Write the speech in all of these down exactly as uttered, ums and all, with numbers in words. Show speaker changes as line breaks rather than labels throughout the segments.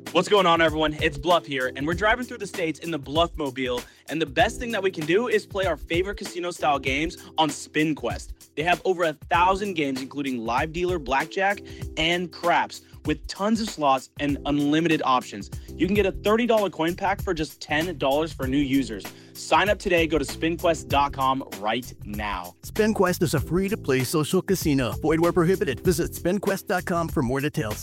What's going on, everyone? It's Bluff here, and we're driving through the states in the Bluff Mobile, and the best thing that we can do is play our favorite casino-style games on SpinQuest. They have over a thousand games, including live dealer, blackjack, and craps, with tons of slots and unlimited options. You can get a thirty dollars coin pack for just ten dollars for new users. Sign up today. Go to spin quest dot com right now.
SpinQuest is a free-to-play social casino. Void where prohibited. Visit spin quest dot com for more details.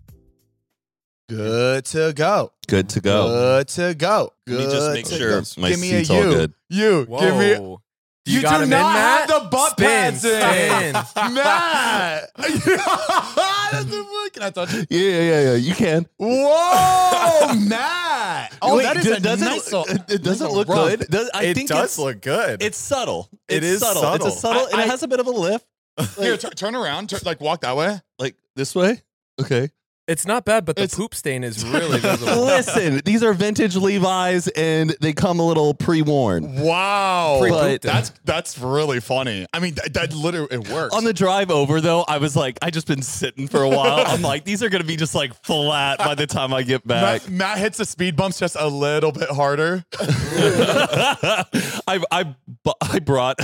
Good to go.
Good to go.
Good to go. Good
Let me just make
to
sure
go.
my
Give me
seat's
a
all
you.
good.
You.
Whoa.
Give me.
You,
You,
got
do
him
not
in,
have
Matt?
the butt
Spin,
pads in.
spin.
Matt. Can I touch it?
Yeah, yeah, yeah, yeah. You can.
Whoa, Matt. Oh,
Wait,
that is
d-
a
does
nice
it,
little-
it, it doesn't
little
look
rub.
good. Does, I
it
think
does
it's,
look good.
It's subtle.
It
It's
is
subtle.
subtle.
It's a subtle,
I-
and
I-
it has a bit of a lift.
Here, t- turn around. Turn, like, walk that way.
Like this way. Okay.
It's not bad, but the
It's-
poop stain is really visible.
Listen, these are vintage Levi's, and they come a little pre-worn.
Wow.
But-
that's that's really funny. I mean, that, that literally, it works.
On the drive over, though, I was like, I just been sitting for a while. I'm like, these are gonna be just like flat by the time I get back.
Matt, Matt hits the speed bumps just a little bit harder.
I I bu- I brought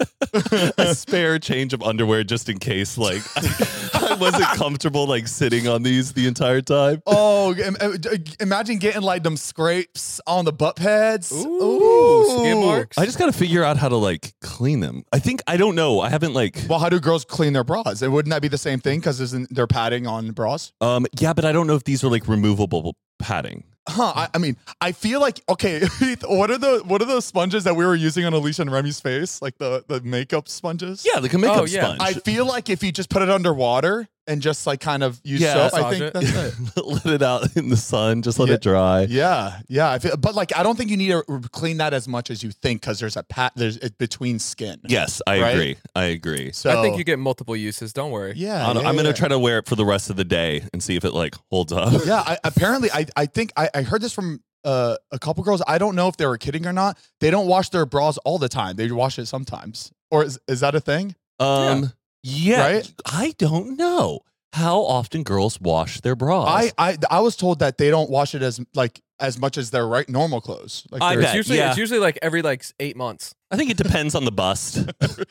a spare change of underwear just in case, like I, I wasn't comfortable like sitting on these the entire time.
Oh, im- im- imagine getting like them scrapes on the butt pads.
Ooh, skid marks.
I just got to figure out how to like clean them. I think I don't know. I haven't like
Well, how do girls clean their bras? And wouldn't that be the same thing? Because isn't there padding on bras?
um yeah, but I don't know if these are like removable padding.
Huh? I, I mean, I feel like okay. Heath, what are the what are those sponges that we were using on Alicia and Remy's face? Like the the makeup sponges?
Yeah, like a makeup
Oh, yeah.
sponge.
I feel like if you just put it underwater and just like kind of use
Yeah.
soap, I
Massage
think
it.
that's it.
Let it out in the sun, just let
Yeah.
it dry.
Yeah, yeah. I feel, but like, I don't think you need to clean that as much as you think because there's a pat. There's it between skin.
Yes, I
Right?
agree. I agree.
So
I think you get multiple uses. Don't worry.
Yeah,
I don't-
yeah,
I'm gonna
yeah.
try to wear it for the rest of the day and see if it like holds up.
Yeah, I, apparently, I I think I, I heard this from uh, a couple girls. I don't know if they were kidding or not. They don't wash their bras all the time. They wash it sometimes. Or is is that a thing?
Um, yeah,
Right?
I don't know how often girls wash their bras.
I, I I was told that they don't wash it as like as much as their right normal clothes. Like
I
their-
bet.
It's usually
yeah.
it's usually like every like eight months.
I think it depends on the bust.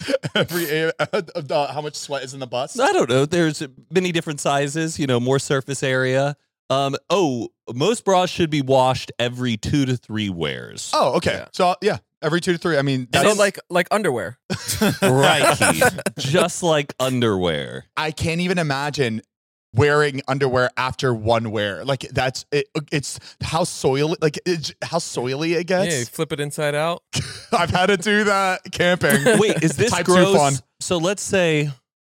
every uh, how much sweat is in the bust.
I don't know. There's many different sizes. You know, more surface area. Um. Oh, most bras should be washed every two to three wears.
Oh, okay.
Yeah.
So yeah, every two to three. I mean,
So
that's,
like like underwear.
right, Keith. Just like underwear.
I can't even imagine wearing underwear after one wear. Like that's it. It's how soily, like it's how soily it
Yeah, you
gets.
flip it inside out.
I've had to do that camping.
Wait, is this
Type two
gross?
fun.
So let's say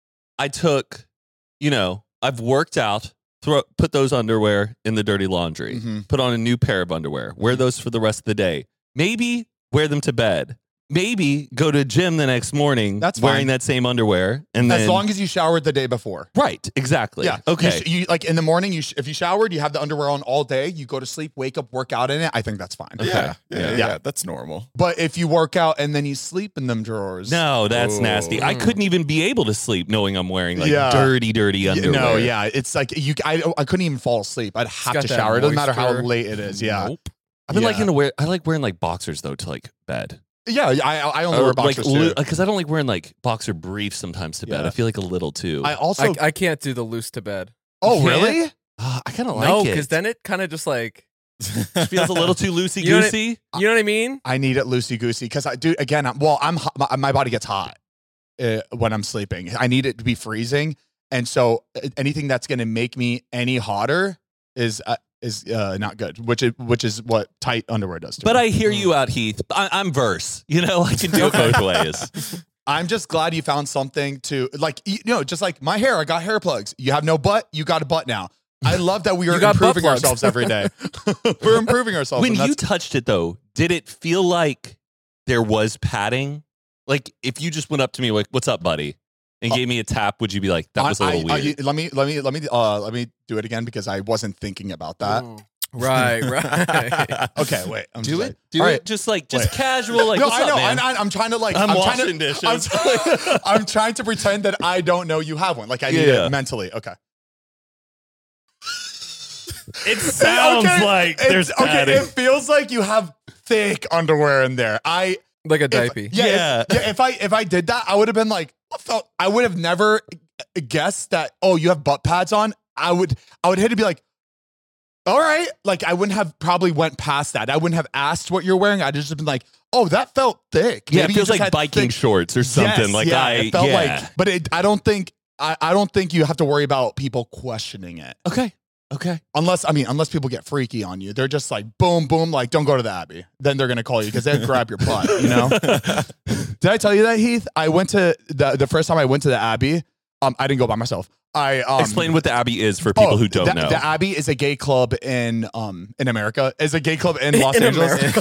I took, you know, I've worked out, throw, put those underwear in the dirty laundry,
Mhm.
put on a new pair of underwear, wear those for the rest of the day. Maybe wear them to bed. Maybe go to gym the next morning
That's
wearing
fine.
that same underwear. And
As
then,
long as you showered the day before.
right, exactly.
Yeah.
Okay.
You, sh- you like in the morning. You sh- if you showered, you have the underwear on all day. You go to sleep, wake up, work out in it. I think that's fine.
Okay.
Yeah, yeah,
Yeah.
yeah,
Yeah.
that's normal.
But if you work out and then you sleep in them drawers,
no, that's
Oh.
nasty. I couldn't even be able to sleep knowing I'm wearing like
Yeah.
dirty, dirty
Y-
underwear.
no, yeah, it's like you. I I couldn't even fall asleep. I'd have
got
to
that
shower. It doesn't matter how
moisture.
late it is. Yeah,
Nope.
I've been
Yeah.
liking to wear, I like wearing like boxers though to like bed.
yeah. I I only wear boxers
like,
too.
because I don't like wearing like boxer briefs sometimes to bed.
Yeah.
I feel like a little too.
I also.
I, I can't do the loose to bed.
oh
You
really?
can't? Ah, I kind of like
no,
it.
because then it kind of just like
It feels a little too loosey
You know what I-
goosey.
you know what I mean.
I need it loosey goosey because I do again. I'm, well, I'm hot- my, my body gets hot uh, when I'm sleeping. I need it to be freezing, and so uh, anything that's going to make me any hotter is uh, is uh, not good. Which is which is what tight underwear does. To
But
me.
I hear you out, Heath. I, I'm verse. You know, I can do it both ways.
I'm just glad you found something to like. You know, just like my hair. I got hair plugs. You have no butt. You got a butt now. I love that we are
You got butt
improving
plugs.
ourselves every day. We're improving ourselves.
When
and
you
that's-
touched it though, did it feel like there was padding? Like if you just went up to me like, "What's up, buddy?" and gave me a tap, would you be like, "That was a
I-
little
I-
weird"?
I- let me let me let me uh let me do it again because I wasn't thinking about that.
Mm. Right, right.
Okay, wait. I'm
do
just
it.
like-
Do
all
it.
right.
Just like just
Wait.
casual. Like,
no,
what's
I know.
up, man?
I, I, I'm trying to like.
I'm
trying
washing
to,
dishes.
I'm, trying- I'm trying to pretend that I don't know you have one. Like I need
Yeah.
it mentally. Okay.
It sounds
Okay,
like
it's-
there's
okay.
padding.
It feels like you have thick underwear in there. I
Like a
if,
diaper.
yeah,
Yeah.
If, yeah. If I if I did that, I would have been like, I felt I would have never guessed that. Oh, you have butt pads on. I would I would hit to be like, all right. Like I wouldn't have probably went past that. I wouldn't have asked what you're wearing. I'd just been like, oh, that felt thick.
Yeah,
Maybe
it
you
feels
just
like
had
biking
thick-
shorts or something.
Yes,
like
yeah,
I,
it felt
yeah.
like, but it, I don't think I, I don't think you have to worry about people questioning it.
okay, okay.
Unless, I mean, unless people get freaky on you. They're just like, boom, boom, like, don't go to the Abbey. Then they're going to call you because they grab your butt, you know? Did I tell you that, Heath? I went to, the, the first time I went to the Abbey, um, I didn't go by myself. I um,
Explain what the Abbey is for people
oh,
who don't
the,
know.
The Abbey is a gay club in um in America. Is a gay club in Los
In
Angeles.
America.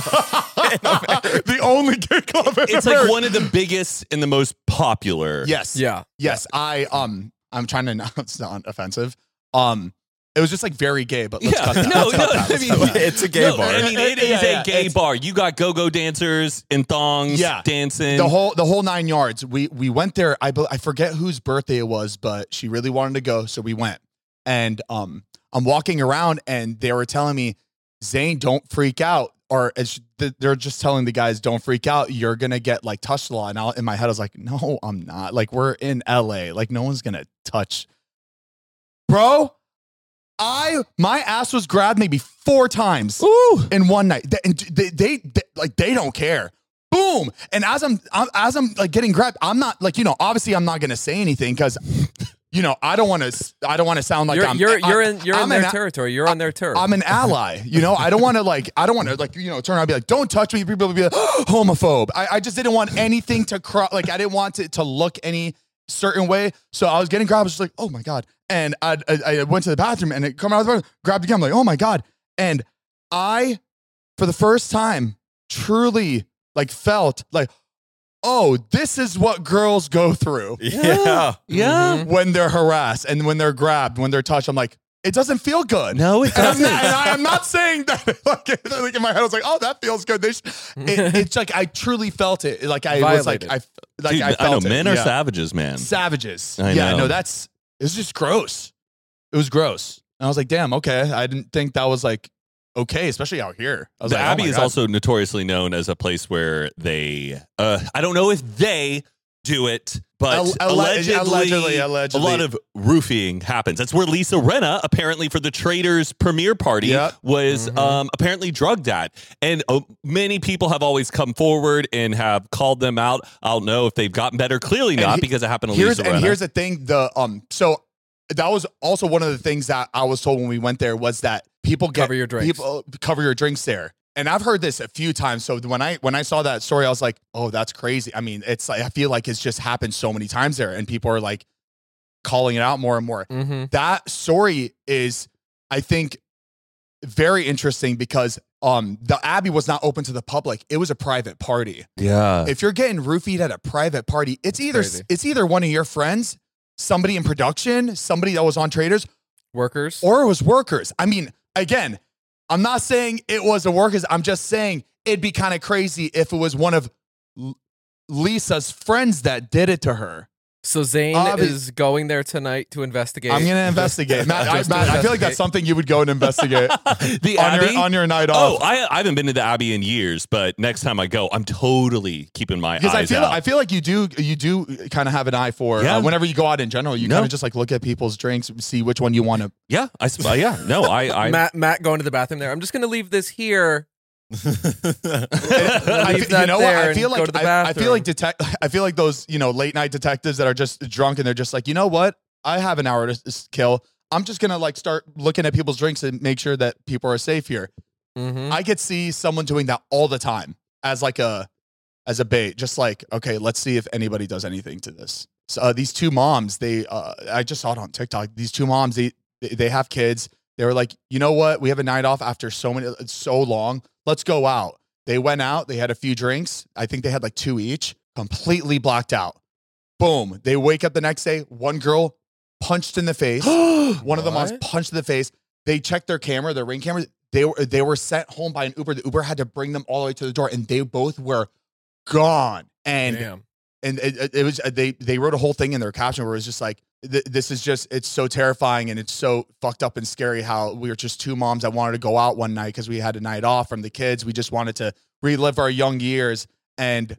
The only gay club in
it's
America.
like one of the biggest and the most popular.
Yes.
Yeah.
Yes. I um I'm trying to not sound offensive. Um it was just like very gay, but let's
Yeah.
cut that.
No,
Let's
no,
cut that.
I
Let's
mean,
cut that.
It's a gay
No,
bar.
I mean, it is
Yeah, yeah,
a gay
it's-
bar. You got go-go dancers in thongs,
Yeah.
dancing.
the whole the whole nine yards. We we went there. I bel- I forget whose birthday it was, but she really wanted to go, so we went. And um, I'm walking around, and they were telling me, Zane, don't freak out. Or as th- they're just telling the guys, don't freak out. You're gonna get like touched a lot. And I, in my head, I was like, no, I'm not. Like we're in L A. Like no one's gonna touch, bro. I my ass was grabbed maybe four times
Ooh.
in one night. They, and they, they, they like they don't care. Boom. And as I'm, I'm as I'm like getting grabbed, I'm not like, you know, obviously I'm not gonna say anything because you know I don't want to I don't want to sound like
You're
I'm
you're you're
I'm-
in you're
I'm
in their
an-
territory. You're on their turf.
I'm an ally. You know, I don't want to like I don't want to like you know turn around and be like, don't touch me. People will be like, homophobe. I, I just didn't want anything to cro- like I didn't want it to look any certain way. So I was getting grabbed. I was just like, oh my God. And I, I, I went to the bathroom and it come out of the bathroom, grabbed again. I'm like, oh my God. And I, for the first time, truly like felt like, oh, this is what girls go through
yeah.
Yeah.
Mhm.
when they're harassed and when they're grabbed, when they're touched. I'm like, it doesn't feel good.
No, it
And I'm,
doesn't.
not, and I am not saying that. Like, like in my head, I was like, "Oh, that feels good." They sh- it, it's like I truly felt it. Like I was like,
Violated.
I like
Dude,
I
I,
felt
know
it.
men are
Yeah.
savages, man.
Savages.
I
yeah,
know.
no, that's it's just gross. It was gross. And I was like, "Damn, okay." I didn't think that was like okay, especially out here. I was
The
like, oh
Abbey
my
is
God.
also notoriously known as a place where they, uh, I don't know if they do it, but
Al- alle-
allegedly,
allegedly, allegedly.
a lot of roofing happens. That's where Lisa Rinna, apparently for the Traders premiere party,
Yep.
was
Mhm.
um, apparently drugged at. And uh, many people have always come forward and have called them out. I don't know if they've gotten better. Clearly
And
not,
he-
because it happened to
here's
Lisa
and
Rinna.
here's the thing. The um, so that was also one of the things that I was told when we went there was that people get
Cover your drinks.
People cover your drinks there. And I've heard this a few times. So when I when I saw that story, I was like, "Oh, that's crazy." I mean, it's like I feel like it's just happened so many times there, and people are like calling it out more and more.
Mhm.
That story is, I think, very interesting because um the Abbey was not open to the public. It was a private party.
yeah.
If you're getting roofied at a private party, it's either
Crazy.
it's either one of your friends, somebody in production, somebody that was on Traders,
Workers.
or it was workers. I mean, again, I'm not saying it was the workers. I'm just saying it'd be kind of crazy if it was one of L- Lisa's friends that did it to her.
So Zane
Obvi-
is going there tonight to investigate.
I'm gonna investigate. Matt, I,
Just to
Matt, I feel like
investigate.
that's something you would go and investigate
the
on
Abbey?
your on your night
Oh,
off.
I, I haven't been to the Abbey in years, but next time I go, I'm totally keeping my
Because I
eyes
feel
out.
I feel like you do you do kind of have an eye for
Yeah.
uh, whenever you go out in general. You
No.
kind of just like look at people's drinks, see which one you want to.
yeah, I, sp- uh, yeah, no, I, I,
Matt Matt going to the bathroom there. I'm just gonna leave this here.
I,
Leave
fe-
that
you know what?
there
I feel
and go
like
to the
I, I feel
bathroom.
like detect. I feel like those you know late night detectives that are just drunk and they're just like, you know what? I have an hour to s- kill. I'm just gonna like start looking at people's drinks and make sure that people are safe here.
Mhm.
I could see someone doing that all the time as like a as a bait, just like, okay, let's see if anybody does anything to this. So uh, these two moms, they uh, I just saw it on TikTok. These two moms, they they they have kids. They were like, you know what? We have a night off after so many so long. Let's go out. They went out. They had a few drinks. I think they had like two each. Completely blacked out. Boom. They wake up the next day. One girl punched in the face. One of the moms
What?
punched in the face. They checked their camera, their ring cameras. They were they were sent home by an Uber. The Uber had to bring them all the way to the door, and they both were gone. And
Damn.
and it, it- it was they they wrote a whole thing in their caption where it was just like th- this is just, it's so terrifying and it's so fucked up and scary how we were just two moms that wanted to go out one night because we had a night off from the kids. We just wanted to relive our young years and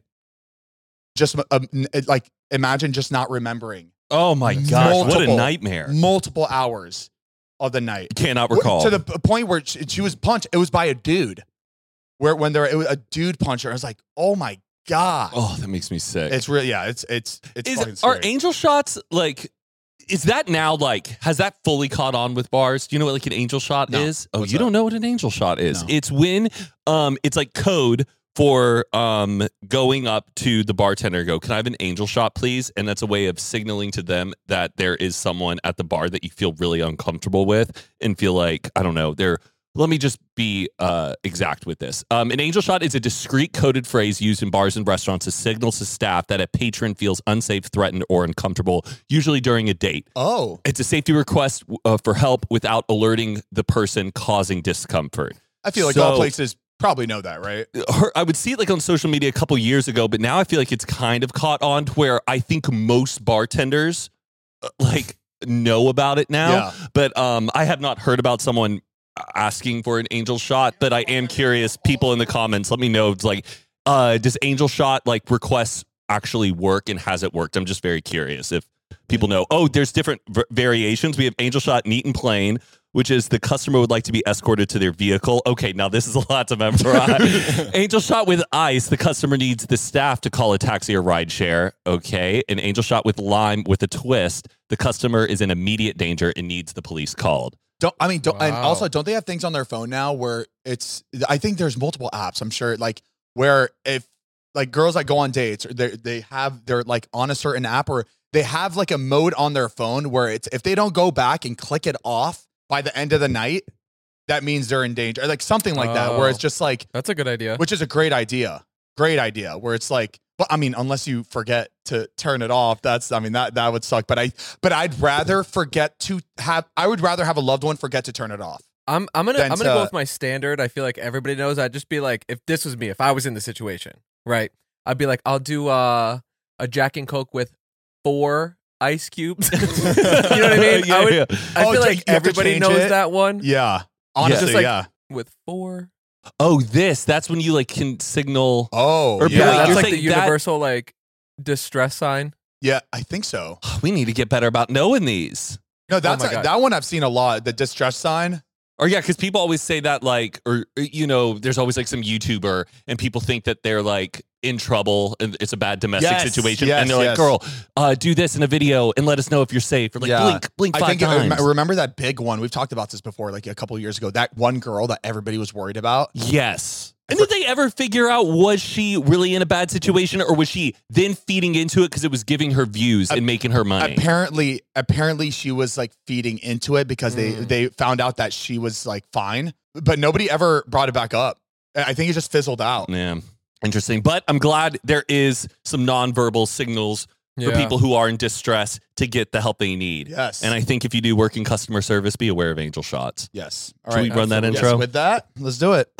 just um, like imagine just not remembering
Oh my gosh, what a
Multiple-
nightmare.
multiple hours of the night.
Cannot recall.
To the p- point where she, she was punched. It was by a dude. Where when there it was a dude puncher, I was like, oh my God.
Oh, that makes me sick.
It's really, yeah, it's, it's, it's fucking
Is, are
scary.
angel shots like, is that now like, has that fully caught on with bars? Do you know what like an angel shot
No.
is? Oh,
What's
you
that?
don't know what an angel shot is?
No.
It's when um, it's like code for um going up to the bartender and go, can I have an angel shot, please? And that's a way of signaling to them that there is someone at the bar that you feel really uncomfortable with and feel like, I don't know, they're, let me just be uh, exact with this. Um, an angel shot is a discreet coded phrase used in bars and restaurants to signal to staff that a patron feels unsafe, threatened, or uncomfortable, usually during a date.
Oh,
It's a safety request uh, for help without alerting the person causing discomfort.
I feel like
So-
all places probably know that, right?
Her, I would see it like on social media a couple years ago, but now I feel like it's kind of caught on to where I think most bartenders uh, like know about it now.
Yeah.
But um, I have not heard about someone asking for an angel shot. But I am curious. People in the comments, let me know. It's like, uh, does angel shot like requests actually work, and has it worked? I'm just very curious if people know. Oh, there's different v- variations. We have angel shot, neat and plain, which is the customer would like to be escorted to their vehicle. Okay, now this is a lot to memorize. Angel shot with ice, the customer needs the staff to call a taxi or ride share. Okay. An angel shot with lime with a twist, the customer is in immediate danger and needs the police called.
Don't I mean? Don't, and
Wow.
also, don't they have things on their phone now where it's? I think there's multiple apps. I'm sure, like where if like girls that go on dates, or they they have they're like on a certain app, or they have like a mode on their phone where it's if they don't go back and click it off by the end of the night, that means they're in danger, or like something like that, where it's
Oh.
just like,
That's a good idea.
which is a great idea, great idea, where it's like, but I mean, unless you forget to turn it off, that's, I mean, that that would suck. But I, but I'd rather forget to have, I would rather have a loved one forget to turn it off.
I'm I'm gonna
Then
I'm gonna
to-
go with my standard. I feel like everybody knows. I'd just be like, if this was me, if I was in the situation, right? I'd be like, I'll do uh, a Jack and Coke with four ice cubes. You know what I mean?
Yeah,
I, would,
yeah.
I
Oh,
feel
take-
like
you have to
everybody
change
knows
it?
that one.
Yeah, honestly,
Just like-
yeah.
With four.
Oh, this, that's when you like can signal.
Oh,
Or
yeah,
Wait,
That's
you're
like the
saying that-
universal like distress sign.
yeah. I think so.
We need to get better about knowing these.
No, that's
my God.
that one I've seen a lot. The distress sign.
Or yeah, because people always say that like, or you know, there's always like some YouTuber and people think that they're like in trouble and it's a bad domestic
Yes,
situation,
yes,
and they're
yes.
like, "Girl, uh, do this in a video and let us know if you're safe." Or like,
Yeah.
blink, blink
I
five
think uh,
times.
remember that big one. We've talked about this before, like a couple of years ago. That one girl that everybody was worried about.
Yes. And did they ever figure out, was she really in a bad situation, or was she then feeding into it because it was giving her views and making her money?
Apparently, apparently she was like feeding into it because they
Mm.
they found out that she was like fine, but nobody ever brought it back up. I think it just fizzled out.
Yeah. Interesting. But I'm glad there is some nonverbal signals for
Yeah.
people who are in distress to get the help they need.
Yes.
And I think if you do work in customer service, be aware of angel shots.
Yes. All
Should
right.
we run that
absolutely.
Yes,
intro?
with that, let's do it.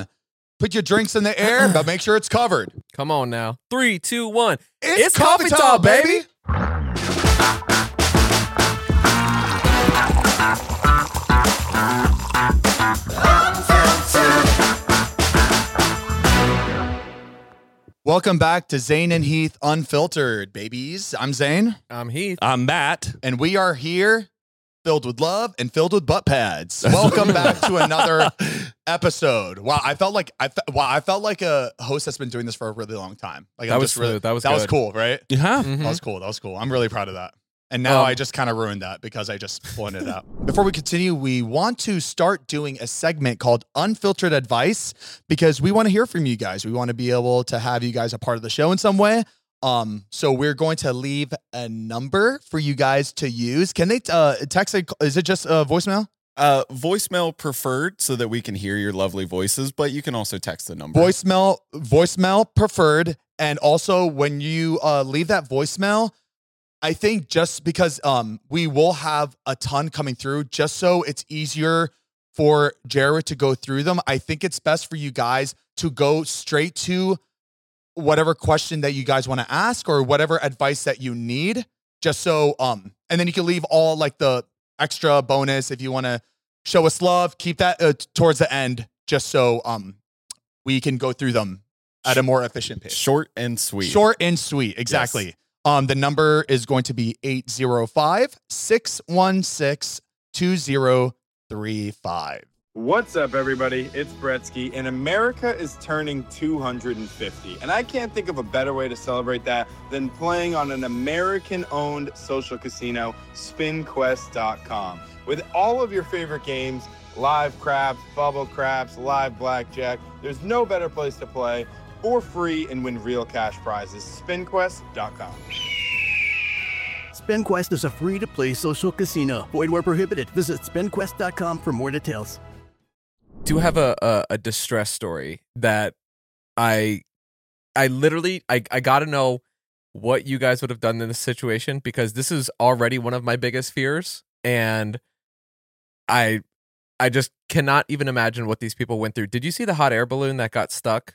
Put your drinks in the air, but make sure it's covered.
Come on now. Three, two, one.
It's,
It's coffee time, baby.
Welcome back to Zane and Heath Unfiltered, babies. I'm Zane,
I'm Heath.
I'm Matt.
and we are here filled with love and filled with butt pads. Welcome back to another episode. Wow, I felt like I fe- wow, I felt like a host that's been doing this for a really long time. Like
That
I'm
was
just really,
smooth. That was
that was
good.
cool, right?
Yeah.
Mhm.
That was cool. That was cool. I'm really proud of that. And now
Um,
I just kind of ruined that because I just pointed it out. Before we continue, we want to start doing a segment called Unfiltered Advice because we want to hear from you guys. We want to be able to have you guys a part of the show in some way. Um, so we're going to leave a number for you guys to use. Can they uh, text it? Is it just a voicemail?
Uh, voicemail preferred so that we can hear your lovely voices, but you can also text the number.
Voicemail, voicemail preferred. And also when you uh, leave that voicemail, I think just because um, we will have a ton coming through, just so it's easier for Jared to go through them, I think it's best for you guys to go straight to whatever question that you guys want to ask or whatever advice that you need. just so um, and then you can leave all like the extra bonus if you want to show us love. Keep that uh, towards the end, just so um, we can go through them at a more efficient pace.
Short and sweet.
Short and sweet, exactly.
Yes.
Um, the number is going to be eight zero five, six one six, two zero three five.
What's up, everybody? It's Bretsky, and America is turning two hundred fifty. And I can't think of a better way to celebrate that than playing on an American-owned social casino, spin quest dot com. With all of your favorite games, live craps, bubble craps, live blackjack, there's no better place to play for free and win real cash prizes. spin quest dot com.
SpinQuest is a free-to-play social casino. Void where prohibited. Visit spin quest dot com for more details.
Do have a, a a distress story that I I literally I I got to know what you guys would have done in this situation, because this is already one of my biggest fears, and I I just cannot even imagine what these people went through. Did you see the hot air balloon that got stuck?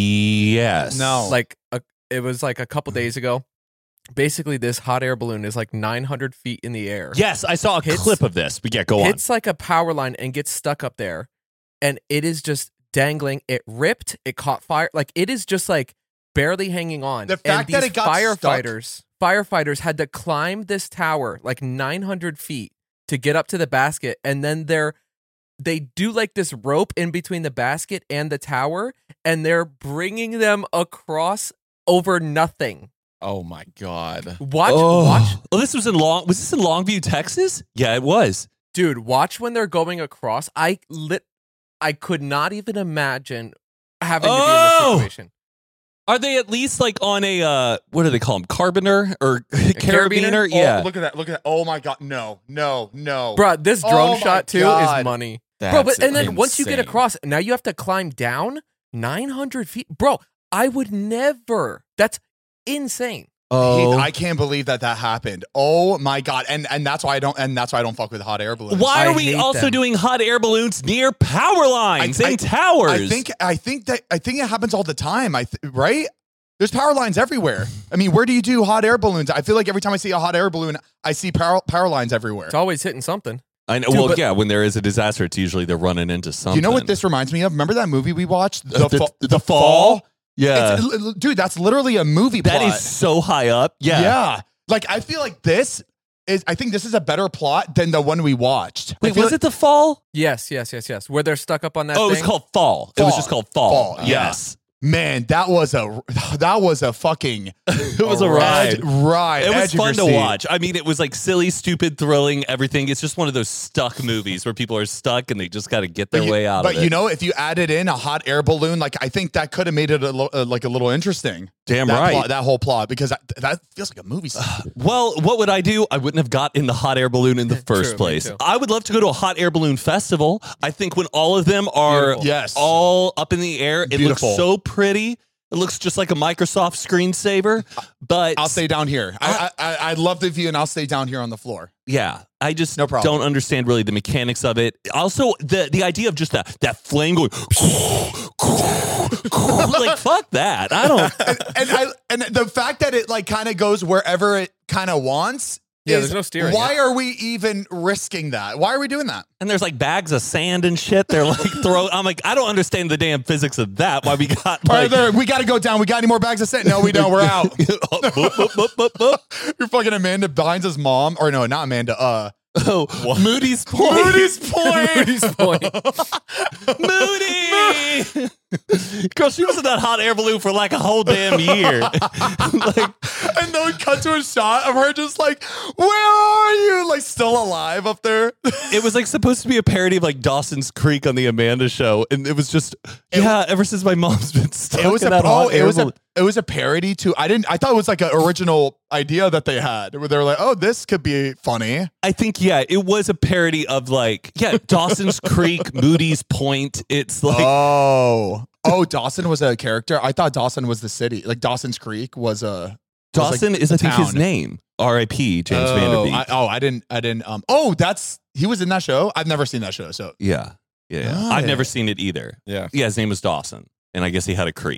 Yes.
No.
Like a, it was like a couple days ago. Basically, this hot air balloon is like nine hundred feet in the air.
Yes, I saw a
Hits-
clip of this. But yeah, go on.
It's like a power line and gets stuck up there, and it is just dangling. It ripped. It caught fire. Like, it is just like barely hanging on.
The fact
and these
that it got
firefighters, firefighters had to climb this tower like nine hundred feet to get up to the basket, and then they're they do like this rope in between the basket and the tower, and they're bringing them across over nothing.
Oh my God.
Watch,
oh.
watch,
Oh, this was in Long. Was this in Longview, Texas? Yeah, it was.
dude. Watch when they're going across. I lit. I could not even imagine having to be in
Oh!
this situation.
Are they at least like on a uh, what do they call them? Carabiner or carabiner?
carabiner?
Yeah.
Oh, look at that. Look at that. Oh my God. No, no, no.
Bro, this
Oh
drone
my
shot too
God.
is money.
That's
Bro, but and then once you get
insane.
across, now you have to climb down nine hundred feet. Bro, I would never. That's insane.
Oh.
I can't believe that that happened. Oh my God. And and that's why I don't and that's why I don't fuck with hot air balloons.
Why
I
are we
hate
also
them.
doing hot air balloons near power lines
I-
and towers?
I think I think that I think it happens all the time. I th- right? There's power lines everywhere. I mean, where do you do hot air balloons? I feel like every time I see a hot air balloon, I see power power lines everywhere.
It's always hitting something.
I know.
Dude,
well,
but-
yeah. When there is a disaster, it's usually they're running into something.
You know what this reminds me of? Remember that movie we watched, The,
The-
Fa-
the
the
Fall?
Fall?
Yeah.
It's- l- l- dude, that's literally a movie
That
plot.
is so high up. Yeah.
Yeah. Like, I feel like this is, I think this is a better plot than the one we watched. I
Wait,
feel
was
like-
it the fall?
Yes, yes, yes, yes. Where they're stuck up on that
Oh, it was
thing.
called Fall. It was
Fall.
just called Fall.
Fall, yeah.
Yes.
Man, that was a, that was a fucking,
It was a ride.
edge- ride.
It was
edge of
fun
your
to
seat.
watch. I mean, it was like silly, stupid, thrilling, everything. It's just one of those stuck movies where people are stuck and they just got to get their
But you,
way out
but
of it.
you know, if you added in a hot air balloon, like I think that could have made it a lo- uh, like a little interesting.
Damn
that
right.
plot- that whole plot, because that, that feels like a movie scene.
Well, what would I do? I wouldn't have got in the hot air balloon in the first
me
place.
too.
I would love to go to a hot air balloon festival. I think when all of them are
Beautiful.
Yes.
all up in the air, it
Beautiful.
looks so pretty. It looks just like a Microsoft screensaver. But
I'll stay down here. I, I I love the view, and I'll stay down here on the floor.
yeah, I just
No problem.
don't understand really the mechanics of it. Also, the the idea of just that that flame going like fuck that. I don't.
and, and I and the fact that it like kind of goes wherever it kind of wants.
Yeah,
is,
there's no steering,
Why are we even risking that? Why are we doing that?
And there's like bags of sand and shit. They're like throw. I'm like, I don't understand the damn physics of that. Why we got
All right,
like
there, we got to go down. We got any more bags of sand? No, we don't. We're out.
Boop, boop, boop, boop, boop.
You're fucking Amanda behind his mom, or no, not Amanda. Uh,
Oh, Moody's Point.
Moody's Point.
Moody's Point.
Moody. Girl, she was in that hot air balloon for like a whole damn year. like,
And then we cut to a shot of her just like, where are you? Like still alive up there.
it was like supposed to be a parody of like Dawson's Creek on the Amanda Show, and it was just yeah. Ever since my mom's been stuck
It was
in
a
that
oh,
hot
it
air
was a
balloon.
it was a parody too. I didn't. I thought it was like an original idea that they had, where they were like, "Oh, this could be funny."
I think yeah, it was a parody of like yeah, Dawson's Creek, Moody's Point. It's like
Oh, oh, Dawson was a character. I thought Dawson was the city. Like Dawson's Creek was a was,
Dawson
like,
is
a
I think his
town.
name. R I P James
Oh,
Vanderbeek.
I, oh, I didn't. I didn't. Um. Oh, that's he was in that show. I've never seen that show. So
yeah, yeah.
Got
I've
it.
never seen it either.
Yeah.
Yeah, his name was Dawson, and I guess he had a creek.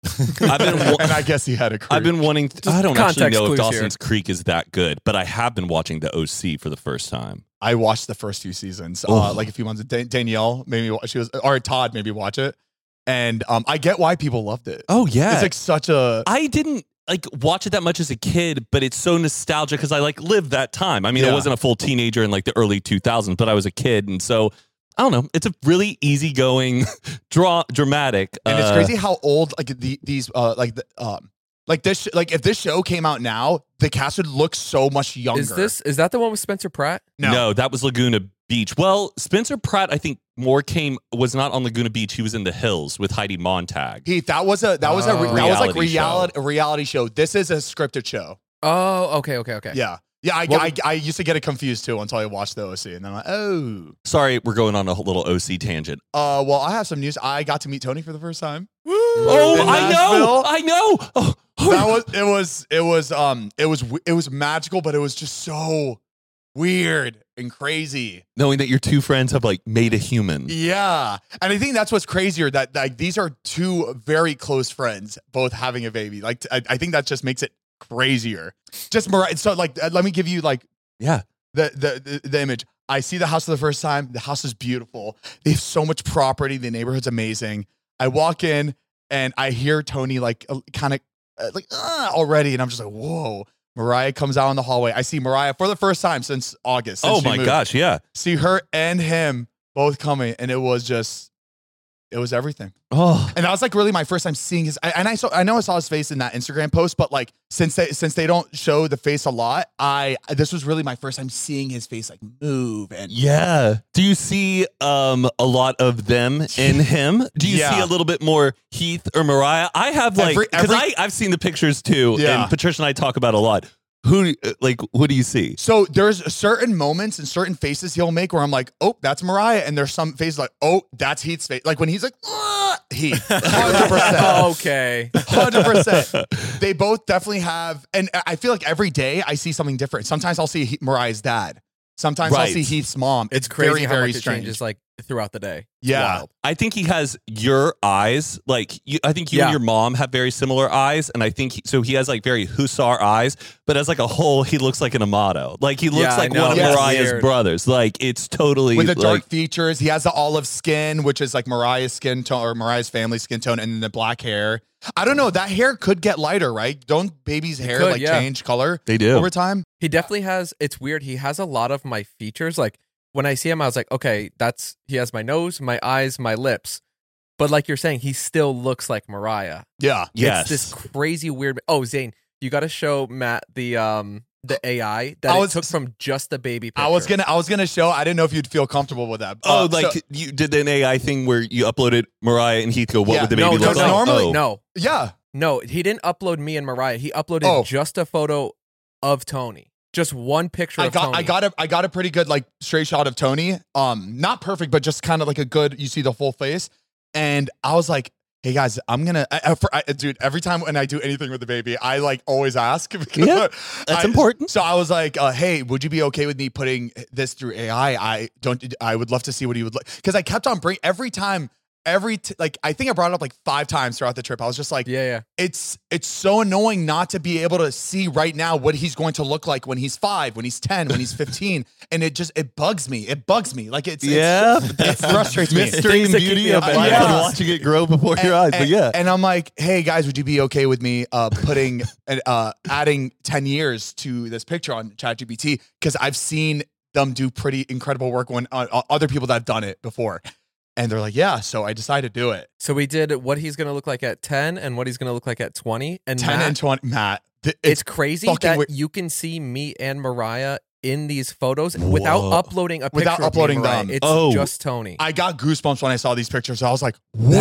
I've been wa-
and I guess he had a crew.
I've been wanting. I don't actually
context
know if
clues
Dawson's Creek is that good, but I have been watching the O C for the first time.
I watched the first few seasons,
Oh.
uh, like a few months. Dan- Danielle maybe wa- she was, or Todd maybe watch it, and um, I get why people loved it.
Oh yeah,
It's like such a
I didn't like watch it that much as a kid, but it's so nostalgic because I like lived that time. I mean, I
Yeah.
wasn't a full teenager in like the early two thousands, but I was a kid, and so I don't know. It's a really easygoing, draw dramatic,
and it's
uh,
crazy how old like the, these uh like the um like this sh- like if this show came out now, the cast would look so much younger.
Is this is that the one with Spencer Pratt?
no?
No. that was Laguna Beach. Well, Spencer Pratt, I think more came was not on Laguna Beach. He was in the hills with Heidi Montag.
Heath, that was a that was a re-
Oh.
that was like
Reality show.
reality a reality show. This is a scripted show.
Oh, okay, okay, okay.
Yeah. Yeah, I,
Well-
I, I used to get it confused too until I watched the O C, and then I'm like, oh,
Sorry, we're going on a little O C tangent.
uh, well, I have some news. I got to meet Tony for the first time.
Oh,
In
I
Nashville.
know, I know. Oh,
That was it was it was um it was it was magical, but it was just so weird and crazy.
knowing that your two friends have like made a human.
Yeah, and I think that's what's crazier that like these are two very close friends both having a baby. Like I, I think that just makes it crazier. Just Mariah. So like, uh, let me give you like
Yeah.
the, the the the image. I see the house for the first time. The house is beautiful. They have so much property. The neighborhood's amazing. I walk in and I hear Tony like kind of uh, like uh, already, and I'm just like, whoa. Mariah comes out in the hallway. I see Mariah for the first time since August. since
Oh
she
my
moved.
gosh, yeah.
See her and him both coming, and it was just, it was everything.
Oh,
And that was like really my first time seeing his. I, and I saw, I know I saw his face in that Instagram post, but like since they since they don't show the face a lot, I this was really my first time seeing his face like move and
yeah. Do you see um a lot of them in him? Do you
Yeah.
see a little bit more Heath or Mariah? I have like
Every-
because
every-
I I've seen the pictures too,
Yeah.
and Patricia and I talk about it a lot. Who like what do you see?
So there's certain moments and certain faces he'll make where I'm like, oh, that's Mariah, and there's some faces like, oh, that's Heath's face. Like when he's like, "Ugh," Heath, hundred percent.
Okay.
Hundred percent. They both definitely have, and I feel like every day I see something different. Sometimes I'll see He- Mariah's dad. Sometimes I'll
Right.
see Heath's mom.
It's crazy
very,
how
very
much it
strange.
changes like throughout the day. It's
Yeah.
wild.
I think he has your eyes. Like you, I think you
Yeah.
and your mom have very similar eyes, and I think he, so. He has like very hussar eyes, but as like a whole, he looks like an Amato. Like he looks
Yeah, I
like
know.
one of
Yes.
Mariah's
Weird.
brothers. Like it's totally
With the dark
like,
features, he has the olive skin, which is like Mariah's skin tone or Mariah's family skin tone, and then the black hair. I don't know. That hair could get lighter, right? Don't babies' hair
could,
like
yeah.
change color
they do.
over time?
He definitely has. It's weird. He has a lot of my features. Like when I see him, I was like, okay, that's he has my nose, my eyes, my lips. But like you're saying, he still looks like Mariah.
Yeah.
Yes.
It's this crazy weird. Oh, Zane, you got to show Matt the um the A I that
I
it
was-
took from just the baby picture.
I was gonna, I was gonna show. I didn't know if you'd feel comfortable with that.
Oh,
Uh,
like
so-
you did an A I thing where you uploaded Mariah and Heath go, what
Yeah.
would the
no,
baby
no,
look
no,
like?
normally-
Oh.
no,
yeah.
no. He didn't upload me and Mariah. He uploaded
Oh.
just a photo of Tony. Just one picture
I
of
got,
Tony.
I got a, I got a pretty good like straight shot of Tony. Um, not perfect, but just kind of like a good. You see the full face, and I was like, "Hey guys, I'm gonna, I, I, for, I, dude. Every time when I do anything with the baby, I like always ask. Because
Yeah, that's
I-
important.
So I was like, uh, "Hey, would you be okay with me putting this through A I? I don't. I would love to see what he would like because I kept on bring every time." Every t- like I think I brought it up like five times throughout the trip. I was just like,
yeah, yeah.
it's it's so annoying not to be able to see right now what he's going to look like when he's five, when he's ten, when he's fifteen, and it just it bugs me. It bugs me. Like it's
Yeah,
it's, it frustrates me.
mystery and
Things that keep
beauty
me
of
up at
life
night.
and
Yeah.
watching it grow before your eyes. But
And-
yeah,
and I'm like, hey guys, would you be okay with me uh, putting uh, adding ten years to this picture on ChatGPT because I've seen them do pretty incredible work when uh, other people that have done it before. And they're like, yeah. So I decided to do it.
So we did what he's going to look like at ten and what he's going to look like at twenty. And
ten
Matt,
and twenty, Matt. th-
it's crazy
fucking
that
weird.
you can see me and Mariah in these photos without
Whoa.
uploading a picture
Without
of me and
uploading
Mariah.
them.
It's
Oh.
just Tony.
I got goosebumps when I saw these pictures. I was like,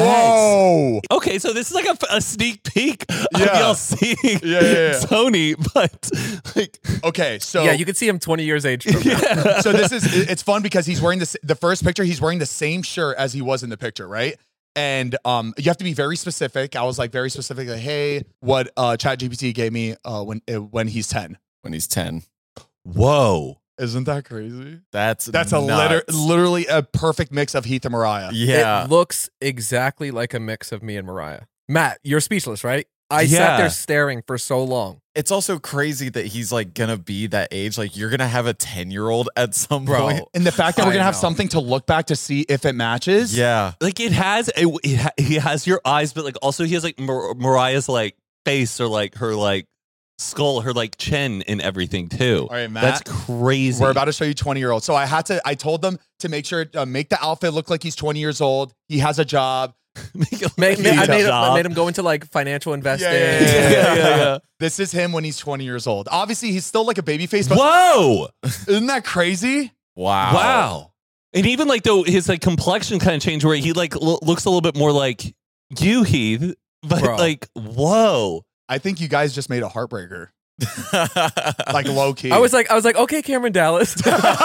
whoa.
okay, so this is like a, a sneak peek of
Yeah.
y'all seeing
Yeah, yeah, yeah.
Tony, but like,
Okay, so
yeah, you can see him twenty years age from now.
yeah.
so this is it- it's fun because he's wearing this the first picture he's wearing the same shirt as he was in the picture, right? And um you have to be very specific. I was like very specific like, hey, what uh ChatGPT gave me uh when uh, when he's ten.
when he's ten.
Whoa.
Isn't that crazy?
That's
That's a liter-
nuts.
literally a perfect mix of Heath and Mariah.
Yeah.
It looks exactly like a mix of me and Mariah. Matt, you're speechless, right? I
Yeah.
sat there staring for so long.
It's also crazy that he's like gonna be that age. Like you're gonna have a ten year old at some
Bro.
point.
And the fact that we're
I
gonna have
know.
something to look back to see if it matches.
Yeah.
Like it has, it, it ha- he has your eyes, but like also he has like Mar- Mariah's like face or like her like skull, her like chin and everything too.
All right, Matt.
That's crazy.
We're about to show you twenty year old. So I had to, I told them to make sure, uh, make the outfit look like he's twenty years old. He has a job.
Make it
Made,
look
made- I,
like a
made him, I
job.
made him go into like financial investing.
Yeah, yeah, yeah,
yeah, yeah, yeah.
This is him when he's twenty years old. Obviously, he's still like a baby face, but
Whoa!
isn't that crazy?
Wow.
Wow. And even like though his like complexion kind of changed where he like lo- looks a little bit more like you, Heath. But
Bro.
like, whoa.
I think you guys just made a heartbreaker. Like low key.
I was like, I was like, okay, Cameron Dallas.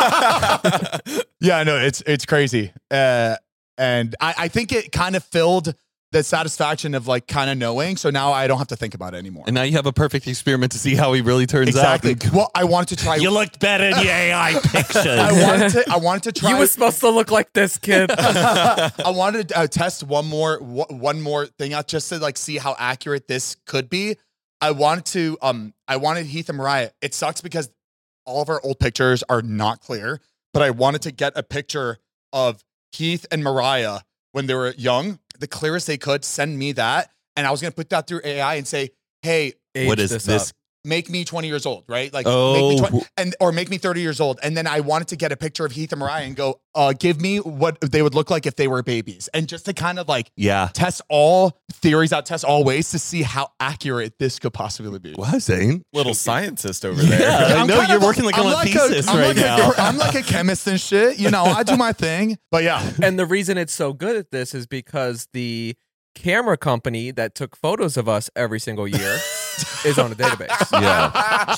Yeah, no, it's it's crazy. Uh, and I, I think it kind of filled the satisfaction of like kind of knowing. So now I don't have to think about it anymore.
And now you have a perfect experiment to see how he really turns
Exactly.
out.
Well, I wanted to try.
You looked better in the A I pictures.
I wanted to. I wanted to try.
You were supposed to look like this, kid.
I wanted to uh, test one more one more thing out just to like see how accurate this could be. I wanted to um I wanted Heath and Mariah. It sucks because all of our old pictures are not clear, but I wanted to get a picture of Heath and Mariah when they were young, the clearest they could. Send me that, and I was gonna put that through A I and say, "Hey,
What
Age
is this?
up.
make me twenty years old, right? Like,
Oh.
make me twenty, and or make me thirty years old." And then I wanted to get a picture of Heath and Mariah and go, uh, give me what they would look like if they were babies, and just to kind of like
Yeah.
test all theories out, test all ways to see how accurate this could possibly be.
Wow, Zane.
Little scientist over there.
Yeah, I
I'm
know
kind
you're
of a-
working like
I'm
on a
like
thesis
I'm
right
like
now.
A, I'm like a chemist and shit. You know, I do my thing. But yeah,
And the reason it's so good at this is because the camera company that took photos of us every single year is on a database.
Yeah,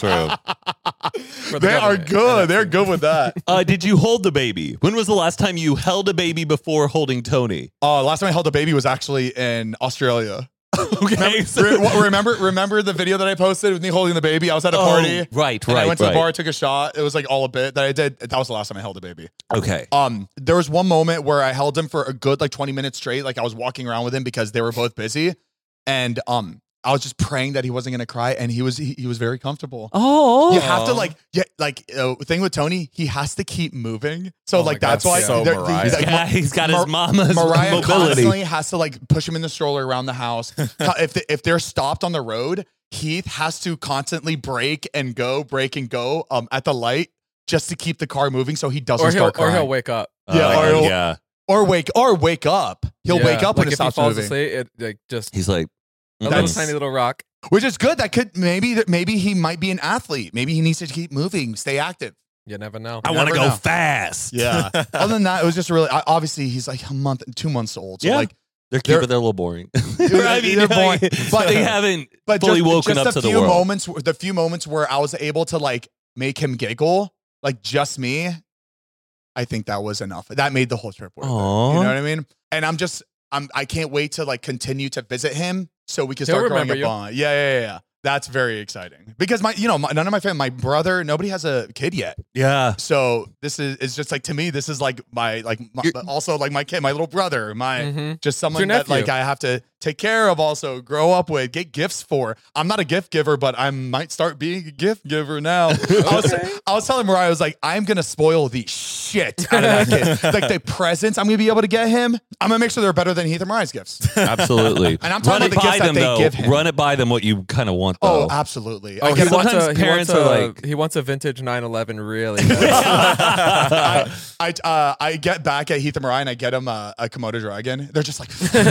true.
for the
they are
government.
good.
And
They're good with that.
Uh, did you hold the baby? When was the last time you held a baby before holding Tony?
Uh, last time I held a baby was actually in Australia.
Okay. so-
Re- what- remember, remember the video that I posted with me holding the baby? I was at a party.
Oh, right,
And
right,
I went to
right.
the bar, took a shot. It was like all a bit that I did. That was the last time I held a baby.
Okay.
Um, there was one moment where I held him for a good like twenty minutes straight. Like I was walking around with him because they were both busy, and um, I was just praying that he wasn't gonna cry, and he was he, he was very comfortable.
Oh.
You have to like yeah, like uh, thing with Tony, he has to keep moving. So
Oh my
like
God,
that's why
so
they're-
Mariah.
he's like,
Yeah, he's got
Mar-
his mama's
Mariah
mobility.
constantly has to like push him in the stroller around the house. if they, if they're stopped on the road, Heath has to constantly brake and go, brake and go um at the light just to keep the car moving so he doesn't
or he'll
start
or
crying.
he'll wake up.
Yeah,
Uh,
or he'll-
yeah.
or wake or wake up. He'll
Yeah,
wake up
like
when it
if
stops
he falls
moving,
asleep. It like just
He's like,
a little
That's-
tiny little rock.
which is good. That could maybe that maybe he might be an athlete. Maybe he needs to keep moving, stay active.
You never know.
I want to
never
go
know.
fast.
Yeah. Other than that, it was just really I- obviously he's like a month, two months old. So
Yeah.
like,
They're cute,
They're-
but they're a little boring.
They're
I mean,
boring.
but they haven't
but
fully
just,
woken
just
up
a
to the
few
world.
moments, the few moments where I was able to like make him giggle, like just me. I think that was enough. That made the whole trip worth it.
Aw.
You know what I mean? And I'm just, I'm, I can't wait to like continue to visit him so we can
He'll
start growing
remember
a
you.
bond. Yeah, yeah, yeah, yeah. That's very exciting because my, you know, my, none of my family, my brother, nobody has a kid yet.
Yeah.
So this is, it's just like to me, this is like my, like my,
You're-
also like my kid, my little brother, my
Mhm.
just someone
your
that like
nephew.
I have to take care of, also grow up with, get gifts for. I'm not a gift giver, but I might start being a gift giver now. I was,
Okay.
I was telling Mariah, I was like, I'm gonna spoil the shit out of that kid. Like the presents I'm gonna be able to get him, I'm gonna make sure they're better than Heath and Mariah's gifts.
Absolutely.
And I'm talking
Run
about
it
the
by
gifts that
them,
they
though.
give him.
Run it by them what you kind of want, though.
Oh, absolutely.
Oh,
I
he
get
wants
sometimes
a he
parents
wants a,
are like-
he wants a vintage nine eleven really. bad.
I, I, uh, I get back at Heath and Mariah and I get him a, a Komodo dragon. They're just like,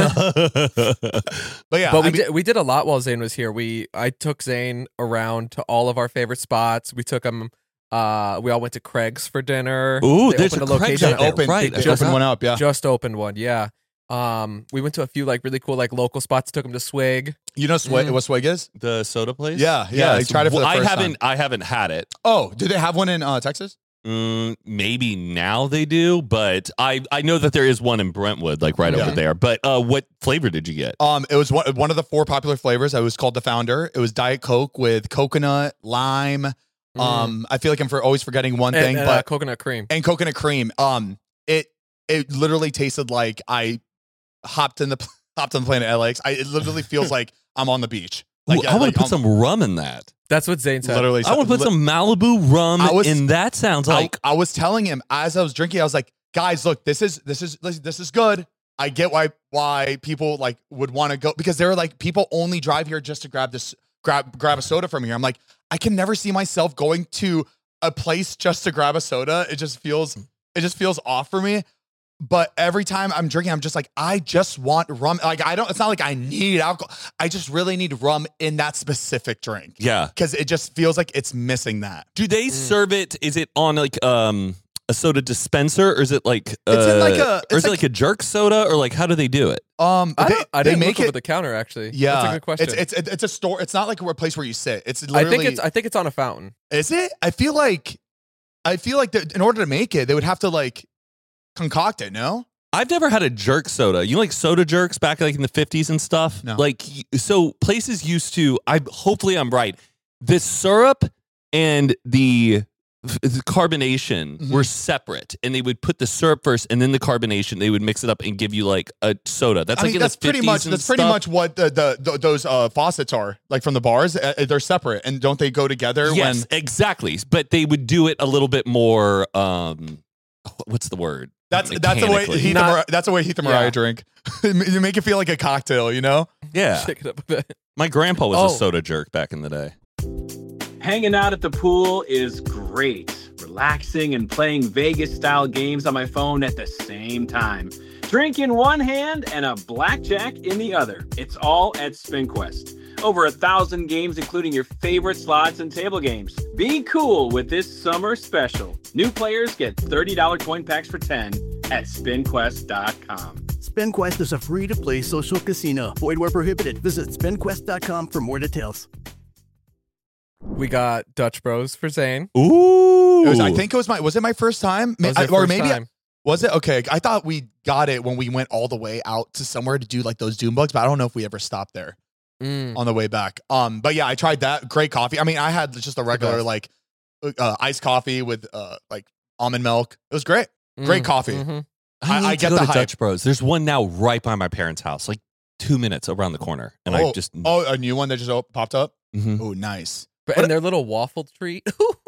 but yeah,
But we
I mean,
did we did a lot while Zane was here. We I took Zane around to all of our favorite spots. We took him. Uh, we all went to Craig's for dinner.
Ooh,
They
there's
opened
a
a
Craig's
location.
out there,
open,
right.
they
I
opened
just-
one up. Yeah,
Just opened one. Yeah. Um, we went to a few like really cool like local spots. Took him to Swig.
you know Swig,
Mm.
what Swig is?
The soda place?
Yeah, yeah, I tried it for the
I
first
haven't I haven't had it.
Oh, do they have one in uh, Texas?
Mm, maybe now they do, but I I know that there is one in Brentwood, like right
Yeah.
over there. But uh, what flavor did you get?
Um, it was one, one of the four popular flavors. It was called the Founder. It was Diet Coke with coconut, lime. Um, I feel like I'm for always forgetting one
And,
thing,
and, uh,
but
coconut cream.
and coconut cream. Um, it it literally tasted like I hopped in the pl- hopped on the plane to L A X. I, it literally feels like I'm on the beach. Like,
Ooh,
yeah,
I want
like,
to put
I'm-
some rum in that.
That's what Zane said.
Literally,
I want to put
li-
some Malibu rum
I was-
in that. Sounds
I,
like
I was telling him as I was drinking, I was like, guys, look, this is this is this, this is good. I get why why people like would want to go because they're like people only drive here just to grab this grab grab a soda from here. I'm like, I can never see myself going to a place just to grab a soda. It just feels it just feels off for me. But every time I'm drinking, I'm just like, I just want rum. Like I don't. It's not like I need alcohol. I just really need rum in that specific drink.
yeah.
Because it just feels like it's missing that.
Do they serve it? Is it on like um a soda dispenser, or is it like uh,
It's in like a-
or
it's
is it
like-
like a jerk soda, or like how do they do it?
Um,
I,
they,
don't, I
they
didn't
make
look
it.
over the counter actually.
Yeah,
That's a good question.
It's it's it's a store. It's not like a place where you sit. It's
I
literally.
think it's I think it's on a fountain.
Is it? I feel like, I feel like that in order to make it, they would have to like concoct it. No.
I've never had a jerk soda. You know, like soda jerks back like in the fifties and stuff.
No.
Like so, places used to. I hopefully I'm right. The syrup and the, the carbonation
Mhm.
were separate, and they would put the syrup first, and then the carbonation. They would mix it up and give you like a soda. That's
I
like
mean,
in
that's
the
pretty
fifties
much
and
that's pretty
stuff.
much what the, the, the those uh, faucets are like from the bars. Uh, they're separate, and don't they go together?
Yes,
When
exactly. But they would do it a little bit more. Um, what's the word?
that's that's the way
Mechanically.
Heath and
Not-
Mariah, that's the way Heath and Mariah
Yeah.
drink. You make it feel like a cocktail. You know.
Yeah,
Shake it up a bit.
my grandpa was
Oh.
a soda jerk back in the day.
Hanging out at the pool is great. Relaxing and playing Vegas-style games on my phone at the same time. Drink in one hand and a blackjack in the other. It's all at SpinQuest. Over a thousand games, including your favorite slots and table games. Be cool with this summer special. New players get thirty dollars coin packs for ten at spin quest dot com.
SpinQuest is a free-to-play social casino. Void where prohibited. Visit spin quest dot com for more details.
We got Dutch Bros for Zane.
Ooh,
It was, I think it was my was it my first time?
That was
I-
your
or
first
maybe
time.
was it? Okay, I thought we got it when we went all the way out to somewhere to do like those Doom bugs, but I don't know if we ever stopped there
Mm.
on the way back. Um, but yeah, I tried that. Great coffee. I mean, I had just a regular
best.
like uh, iced coffee with uh like almond milk. It was great. Great
Mm.
coffee.
Mhm.
I,
I-
need
I
to
get
go
the
to
hype.
Dutch Bros. There's one now right by my parents' house, like two minutes around the corner, and I
oh,
just
oh a new one that just op- popped up.
Mhm.
Oh, nice.
But,
What-
and their little waffle treat.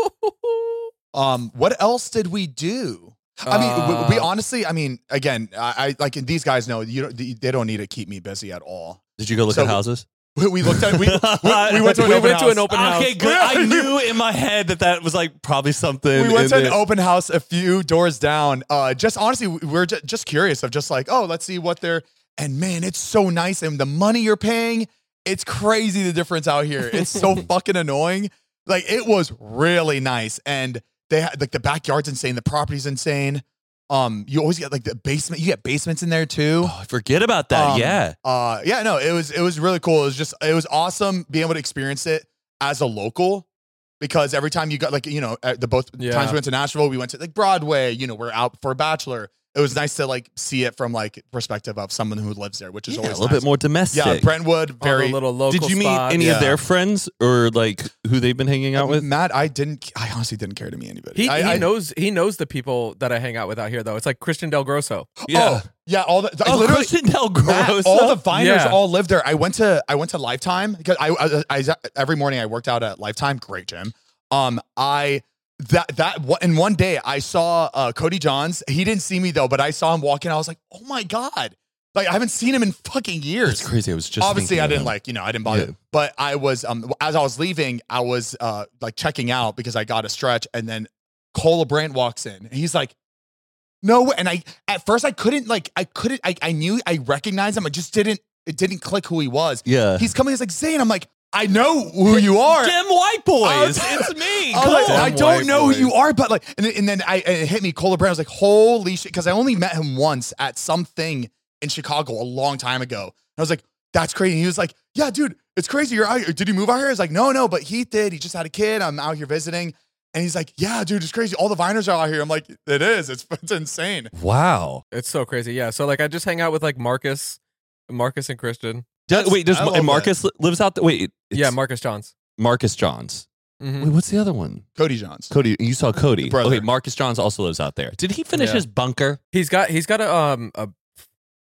Um, what else did we do? I mean, we, we
Uh,
honestly, I mean, again, I, I like these guys know you. Don't, they don't need to keep me busy at all.
Did you go look
So-
at houses?
We, we looked at we, we, we went to an
We
open
went to
house.
an open house.
Okay, good. I knew in my head that that was like probably something.
We went to
in
an
it.
open house a few doors down. Uh, just honestly, we we're ju- just curious of just like, oh, let's see what they're. And man, it's so nice, and the money you're paying, it's crazy the difference out here. It's so fucking annoying. Like it was really nice, and they had like the backyard's insane, the property's insane. Um, you always get like the basement. You get basements in there too.
Oh, I forget about that.
Um,
yeah.
Uh, yeah, no, it was it was really cool. It was just it was awesome being able to experience it as a local because every time you got like you know at the both
Yeah.
times we went to Nashville, we went to like Broadway. You know, we're out for a bachelor. It was nice to like see it from like perspective of someone who lives there, which is
Yeah,
always
a little
nice.
bit more domestic.
Yeah, Brentwood,
All
very.
the little local
Did you meet
spots.
any
Yeah.
of their friends or like who they've been hanging out with?
Matt, I didn't. I honestly didn't care to meet anybody.
He,
I,
he
I,
knows he knows the people that I hang out with out here though. It's like Christian Del Grosso.
Oh, yeah, all the
Oh,
literally.
Christian Del
Matt,
Grosso.
all the Viners
Yeah.
all live there. I went to I went to Lifetime because I, I, I every morning I worked out at Lifetime. Great gym. Um, I that that in one day I saw uh, Cody Johns. He didn't see me though, but I saw him walking. I was like, oh my god! Like I haven't seen him in fucking years.
That's crazy. I was just
Obviously,
thinking
I
of
didn't
him.
like you know I didn't bother.
Yeah.
But I was um as I was leaving, I was uh like checking out because I got a stretch, and then Cole LeBrant walks in, and he's like. No, and I at first I couldn't like I couldn't I, I knew I recognized him. I just didn't it didn't click who he was.
Yeah.
He's coming, he's like Zane. I'm like, I know who you are.
Dem White Boys.
I was-
It's me.
I, was
Come
like,
on.
I
Damn
don't
white
know
boys.
who you are, but like, and, then- and then I and it hit me. Cole LeBrant. I was like, holy shit, because I only met him once at something in Chicago a long time ago. And I was like, that's crazy. And he was like, yeah, dude, it's crazy. You're out here. Did you move out here? I was like, no, no, but Heath did. He just had a kid. I'm out here visiting. And he's like, yeah, dude, it's crazy. All the Viners are out here. I'm like, it is. It's it's insane.
Wow.
It's so crazy. Yeah. So like I just hang out with like Marcus, Marcus and Christian.
Do- wait, does
I love
and Marcus li- lives out there? Wait.
Yeah,
it's
Marcus Johns.
Marcus Johns.
Mhm.
Wait, what's the other one?
Cody Johns.
Cody. You saw Cody.
Brother.
Okay, Marcus Johns also lives out there. Did he finish
Yeah.
his bunker?
He's got he's got a um a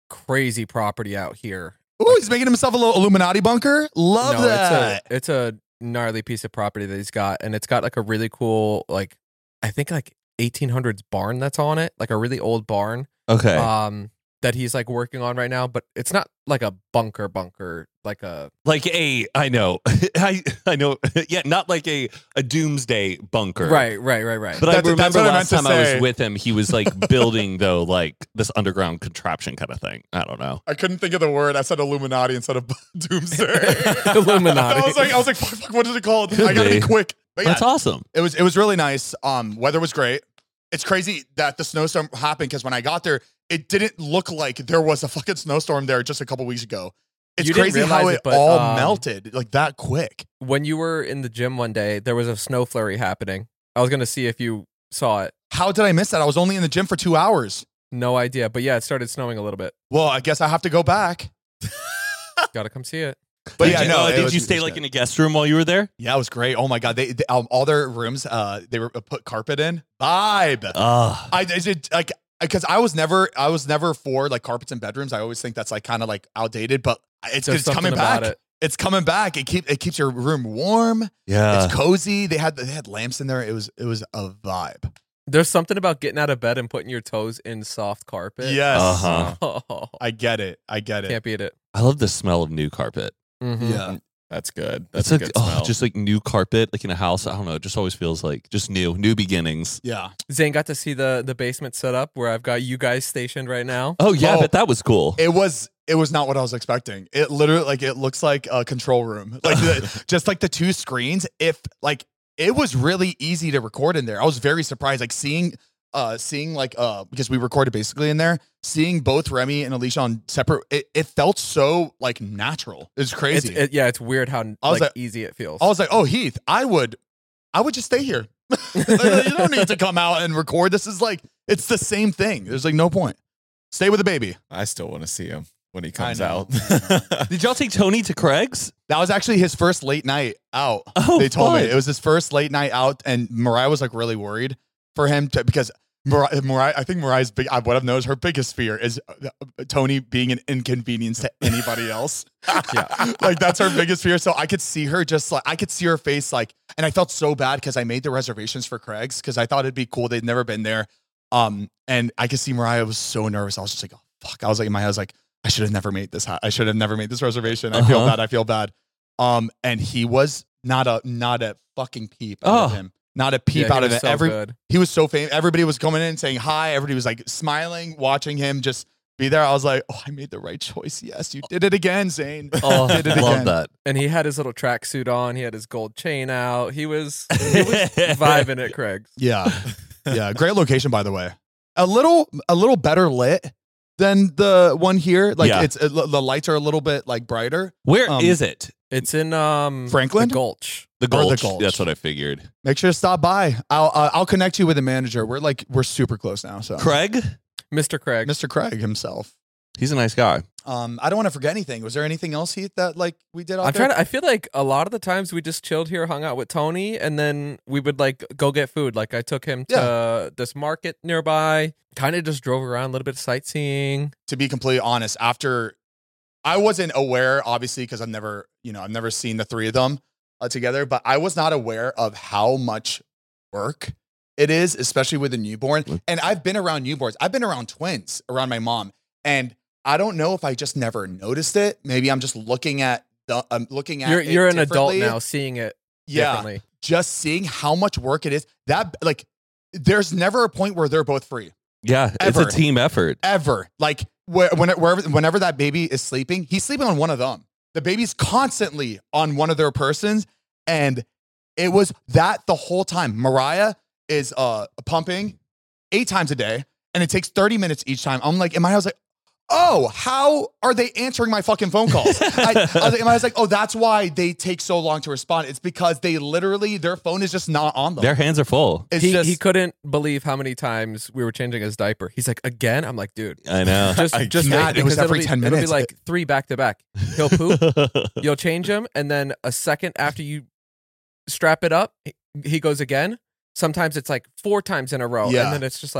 crazy property out here.
Ooh, he's making himself a little Illuminati bunker. Love
no,
that.
It's a, it's a gnarly piece of property that he's got, and it's got like a really cool, like I think like eighteen hundreds barn that's on it, like a really old barn.
Okay.
Um, that he's like working on right now, but it's not like a bunker bunker, like a
Like a, I know, I I know, yeah, not like a a doomsday bunker.
right, right, right, right.
But
That's-
I
that's
remember
what I
last
meant to
time I
say.
was with him, he was like building though, like this underground contraption kind of thing. I don't know.
I couldn't think of the word. I said Illuminati instead of doomsday.
Illuminati.
I was like, I was like, fuck, fuck, what is it called? I gotta be
be.
quick. But yeah,
That's awesome.
it was it was really nice. Um, weather was great. It's crazy that the snowstorm happened because when I got there, it didn't look like there was a fucking snowstorm there just a couple weeks ago. It's
You didn't
crazy how
realize
it
it, but,
all
um,
melted like that quick.
When you were in the gym one day, there was a snow flurry happening. I was gonna see if you saw it.
How did I miss that? I was only in the gym for two hours.
No idea, but yeah, it started snowing a little bit.
Well, I guess I have to go back.
Gotta come see it.
But
did
yeah,
you,
no.
uh,
it
did
was-
you
it
stay
was
like
good.
in a guest room while you were there?
Yeah, it was great. Oh my god, they, they um, all their rooms, uh, they were put carpet in. Vibe.
Ah,
I, I did like because I was never I was never for like carpets in bedrooms. I always think that's like kind of like outdated, but it's,
There's
it's
something
coming
about
back.
it.
It's coming back. It keep it keeps your room warm.
yeah.
It's cozy. They had they had lamps in there. It was it was a vibe.
There's something about getting out of bed and putting your toes in soft carpet.
Yes,
Uh-huh.
Oh,
I get it. I get it.
can't beat it.
I love the smell of new carpet.
Mhm.
Yeah.
That's good. That's
That's
a
like
good
oh,
smell.
just like new carpet, like in a house. I don't know. It just always feels like just new, new beginnings.
Yeah.
Zane got to see the the basement set up where I've got you guys stationed right now.
Oh yeah,
Oh.
but that was cool.
It was it was not what I was expecting. It literally like it looks like a control room. Like the, just like the two screens. If like it was really easy to record in there. I was very surprised. Like seeing uh seeing like uh because we recorded basically in there, seeing both Remy and Alicia on separate it, it felt so like natural. It was
It's,
crazy.
it, yeah, it's weird how
was
like,
like-
easy it feels.
I was like, oh Heath, I would I would just stay here. You don't need to come out and record. This is like it's the same thing. There's like no point. Stay with the baby.
I still want to see him when he comes
know.
out.
Did y'all take Tony to Craig's?
That was actually his first late night out.
Oh,
They told
fun.
me it was his first late night out, and Mariah was like really worried for him to, because Mariah, Mariah, I think Mariah's big. I- What I've noticed, her biggest fear is uh, Tony being an inconvenience to anybody else.
Yeah.
Like that's her biggest fear. So I could see her just like I could see her face like, and I felt so bad because I made the reservations for Craig's because I thought it'd be cool. They'd never been there, um, and I could see Mariah was so nervous. I was just like, oh fuck. I was like in my head, I was like, I should have never made this. Ha- I should have never made this reservation. I feel
Uh-huh.
bad. I feel bad. Um, and he was not a not a fucking peep out
Oh.
of him. Not a peep
Yeah, he
out of
was
it.
so
Every
good.
he was so famous. Everybody was coming in saying hi. Everybody was like smiling, watching him just be there. I was like, oh, I made the right choice. Yes, you did it again, Zane.
Oh,
Did it
love
again.
that.
And he had his little tracksuit on. He had his gold chain out. He was, he was vibing at Craig's.
Yeah, yeah. Great location, by the way. A little, a little better lit than the one here. Like
Yeah.
it's the lights are a little bit like brighter.
Where is
Um,
it?
It's in um
Franklin?
the Gulch.
The
Or the
Gulch.
Gulch.
That's what I figured.
Make sure to stop by. I'll uh, I'll connect you with the manager. We're like we're super close now. So
Craig,
Mister Craig.
Mister Craig himself.
he's a nice guy.
Um, I don't want to forget anything. Was there anything else, Heath, that like we did out
I'm
there?
trying to, I feel like a lot of the times we just chilled here, hung out with Tony, and then we would like go get food. Like I took him to this market nearby, kind of just drove around a little bit of sightseeing.
To be completely honest, after I wasn't aware, obviously, because I've never, you know, I've never seen the three of them uh, together, but I was not aware of how much work it is, especially with a newborn. And I've been around newborns. I've been around twins, around my mom, and I don't know if I just never noticed it. Maybe I'm just looking at the, I'm looking at.
You're
it
you're an adult
differently.
now, seeing it
Yeah,
differently.
just seeing how much work it is. That like, there's never a point where they're both free.
Yeah,
Ever.
it's a team effort.
Ever. Like where, when, wherever, whenever that baby is sleeping, he's sleeping on one of them. The baby's constantly on one of their persons. And it was that the whole time. Mariah is uh, pumping eight times a day and it takes thirty minutes each time. I'm like, in my head, I was like, oh, how are they answering my fucking phone calls? I, I, was like, I was like, oh, that's why they take so long to respond. It's because they literally, their phone is just not on them.
Their hands are full.
It's
He,
just,
he couldn't believe how many times we were changing his diaper. He's like, again? I'm like, dude,
I know.
just
I
just
can't.
wait,
It was
because
every
it'll be-
ten
It'll
minutes.
be like three back to back. He'll poop, you'll change him, and then a second after you strap it up, he- he goes again. Sometimes it's like four times in a row,
Yeah.
and then it's just like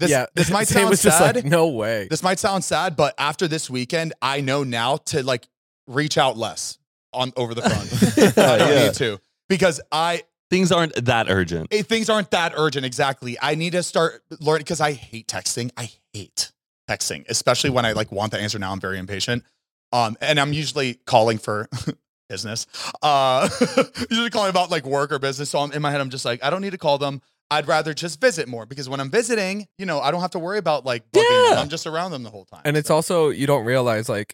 This,
yeah,
this might
Zane
sound
was just
sad.
like, no way.
This might sound sad, but after this weekend, I know now to like reach out less on over the phone. I don't
Yeah.
need to because I
Things aren't that urgent.
eh, things aren't that urgent. Exactly. I need to start learning because I hate texting. I hate texting, especially when I like want the answer now. I'm very impatient. Um, and I'm usually calling for business. Uh, usually calling about like work or business. So I'm in my head. I'm just like, I don't need to call them. I'd rather just visit more because when I'm visiting, you know, I don't have to worry about like bugging
Yeah.
them. I'm just around them the whole time.
And it's
So-
also, you don't realize, like,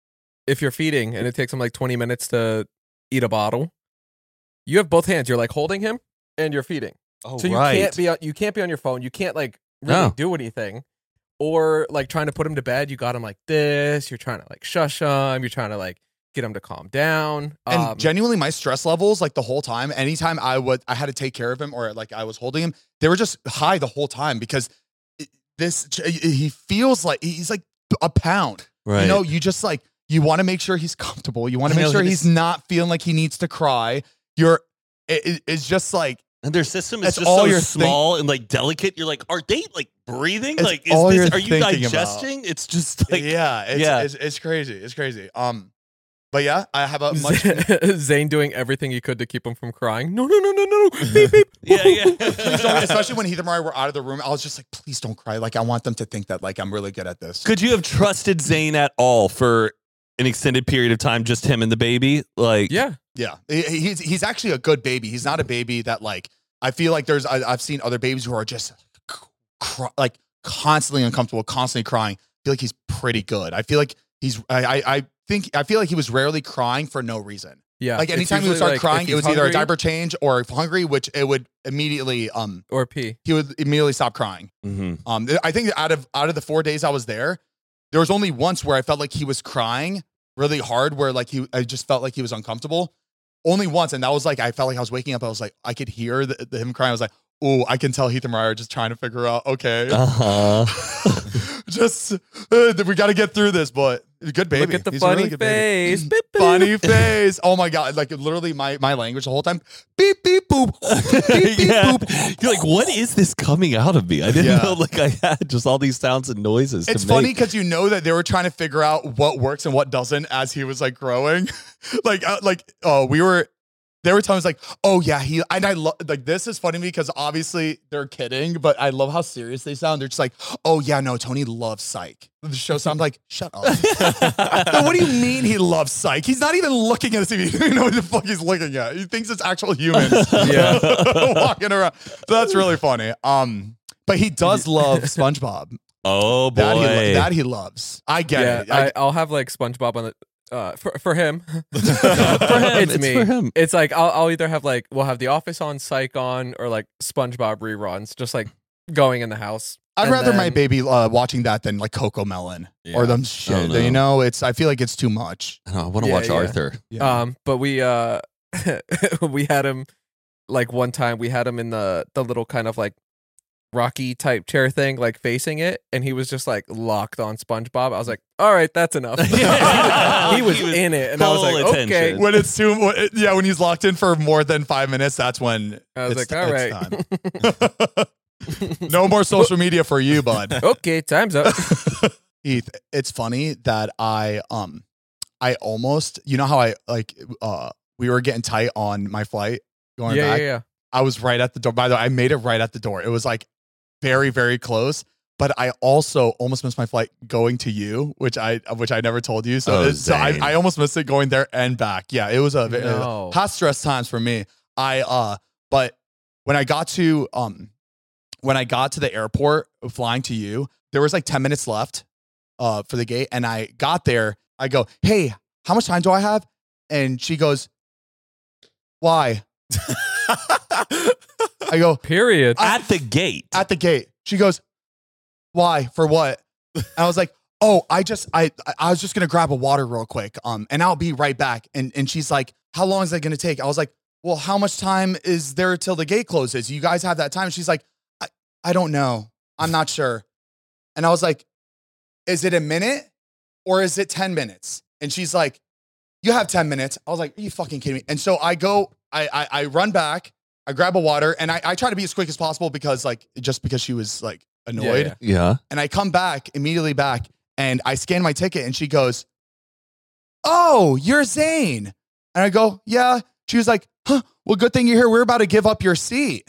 if you're feeding and it takes them like twenty minutes to eat a bottle, you have both hands. You're like holding him and you're feeding.
Oh,
So you can't be on, you can't be on your phone. You can't like really
No.
do anything. Or like trying to put him to bed, you got him like this. You're trying to like shush him. You're trying to like get him to calm down.
And
Um,
genuinely, my stress levels, like the whole time, anytime I would, I had to take care of him or like I was holding him, they were just high the whole time because it- this, he feels like he's like a pound.
Right.
You know, you just like, you want to make sure he's comfortable. You want
I
to make
know,
sure
he
he's
just-
not feeling like he needs to cry. You're, it, it- it's just like,
And their system is
That's
just
all
so
you're
small and like delicate. You're like, are they like breathing?
It's
Like, is
all
this,
you're
are you
thinking about.
digesting? It's just like,
yeah, it's,
yeah.
It's, it's crazy. It's crazy. Um, but yeah, I have a much.
Zane doing everything he could to keep him from crying. No, no, no, no, no. Beep, beep.
yeah, yeah.
Please don't, especially when Heath and Mariah were out of the room, I was just like, please don't cry. Like, I want them to think that like I'm really good at this.
Could you have trusted Zane at all for an extended period of time, just him and the baby? Like,
Yeah.
Yeah, He- he's he's actually a good baby. He's not a baby that like I feel like there's I, I've seen other babies who are just cr- like constantly uncomfortable, constantly crying. I feel like he's pretty good. I feel like he's I I, I think I feel like he was rarely crying for no reason.
Yeah.
Like
It's
anytime he would
usually,
start
like, if
crying, it
he's
was either a
hungry
diaper change or if hungry, which it would immediately um
or pee.
he would immediately stop crying.
mhm.
Um, I think out of out of the four days I was there, there was only once where I felt like he was crying really hard, where like he, I just felt like he was uncomfortable. Only once, and that was like I felt like I was waking up. I was like, I could hear the, the, him crying. I was like, oh, I can tell Heath and Mariah are just trying to figure out. Okay,
Uh-huh.
just uh, we got to get through this. But good baby.
Look at the
He's a
funny
really good baby.
face. Beep, beep.
Funny face. Oh my god! Like literally, my my language the whole time. Beep beep boop. Beep beep
yeah.
boop.
You're like, what is this coming out of me? I didn't
Yeah.
know like I had just all these sounds and noises.
It's
to
funny
make.
because you know that they were trying to figure out what works and what doesn't as he was like growing. like, uh, like, oh, we were. There were times like, oh yeah, he and I love like this is funny because obviously they're kidding, but I love how serious they sound. They're just like, oh yeah, no, Tony loves Psych. The show sounds like, shut up. No, what do you mean he loves Psych? He's not even looking at the T V. He doesn't even know what the fuck he's looking at. He thinks it's actual humans.
Yeah.
walking around. So that's really funny. Um, but he does love SpongeBob.
Oh boy.
That he, lo- that he loves. I get
Yeah,
it. I,
I, I'll have like SpongeBob on the uh for for him.
for him.
It's,
It's
me.
for him.
It's like I'll I'll either have like we'll have The Office on, Psych on, or like SpongeBob reruns, just like going in the house.
I'd
And
rather my
then-
baby uh, watching that than like Coco Melon
Yeah.
or them shit.
Oh, no.
You know, it's. I feel like it's too much.
I, I want to
Yeah,
watch
yeah.
Arthur.
Um, but we uh we had him like one time we had him in the the little kind of like rocky type chair thing, like facing it, and he was just like locked on SpongeBob. I was like, all right, that's enough. he, was
He was
in it, and I was
full
like, okay.
attention.
When it's too, when- yeah, when he's locked in for more than five minutes, that's when
I was
it's,
like, all
it's
right.
time. No more social media for you, bud.
Okay, time's up.
Heath, it's funny that I um I almost, you know how I like uh we were getting tight on my flight going
yeah,
back.
yeah, yeah.
I was right at the door. By the way, I made it right at the door. It was like very, very close. But I also almost missed my flight going to you, which I which I never told you. So,
Oh,
it's- so I,
Zane.
I almost missed it going there and back. Yeah, it was a very
No.
hot stress times for me. I uh, but when I got to um, when I got to the airport flying to you, there was like ten minutes left uh for the gate, and I got there. I go, hey, how much time do I have? And she goes, why? I go,
Period.
At the gate.
at the gate. She goes, why? For what? And I was like, oh, I just I I was just gonna grab a water real quick. Um, and I'll be right back. And and she's like, how long is that gonna take? I was like, well, how much time is there till the gate closes? You guys have that time. She's like, I, I don't know. I'm not sure. And I was like, is it a minute or is it ten minutes? And she's like, you have ten minutes. I was like, are you fucking kidding me? And so I go, I I, I run back, I grab a water, and I, I try to be as quick as possible because like just because she was like annoyed.
Yeah,
Yeah.
And I come back, immediately back, and I scan my ticket, and she goes, "Oh, you're Zane." And I go, "Yeah." She was like, "Huh, well, good thing you're here. We're about to give up your seat."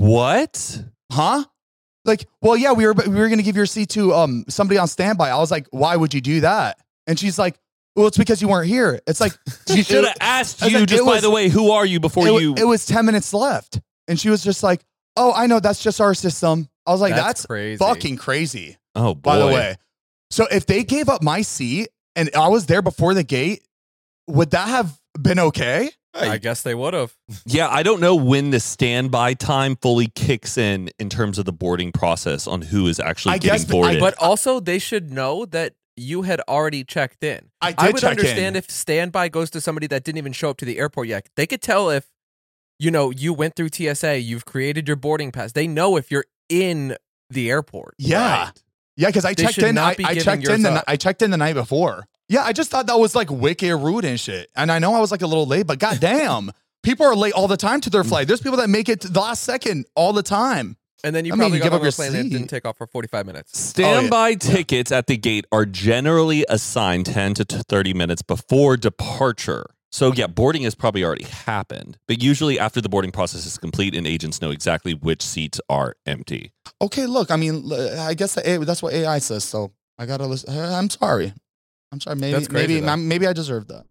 What?
Huh? Like, well, yeah, we were we were going to give your seat to um somebody on standby. I was like, "Why would you do that?" And she's like, "Well, it's because you weren't here." It's like,
She should have asked
I was
you,
like,
just
it
by
was-
the way, who are you before
it, wa-
you.
it was ten minutes left. And she was just like, "Oh, I know. That's just our system." I was like,
That's
that's,
crazy.
fucking crazy,
oh, boy.
by the way. So if they gave up my seat and I was there before the gate, would that have been okay?
I guess they would have.
Yeah, I don't know when the standby time fully kicks in in terms of the boarding process on who is actually
I
getting
guess- I-
boarded.
But also, they should know that you had already checked in.
I did
I would
check
understand
in.
if standby goes to somebody that didn't even show up to the airport yet. They could tell if, you know, you went through T S A, you've created your boarding pass. They know if you're in the airport.
Yeah.
Right.
Yeah, because I
They
checked
should
in.
not
I,
be
I
giving
checked
yours
in the
up.
ni- I checked in the night before. Yeah, I just thought that was like wicked rude and shit. And I know I was like a little late, but goddamn, people are late all the time to their flight. There's people that make it to the last second all the time.
And then you
I mean,
probably
you
got
give up
on
your
a plane that
seat.
didn't take off for forty-five minutes.
Standby tickets at the gate are generally assigned ten to thirty minutes before departure. So, yeah, boarding has probably already happened. But usually after the boarding process is complete and agents know exactly which seats are empty.
Okay, look, I mean, l- I guess the A- that's what A I says. So I gotta listen. I'm sorry. I'm sorry. Maybe,
That's crazy,
maybe,
though.
maybe I deserve that.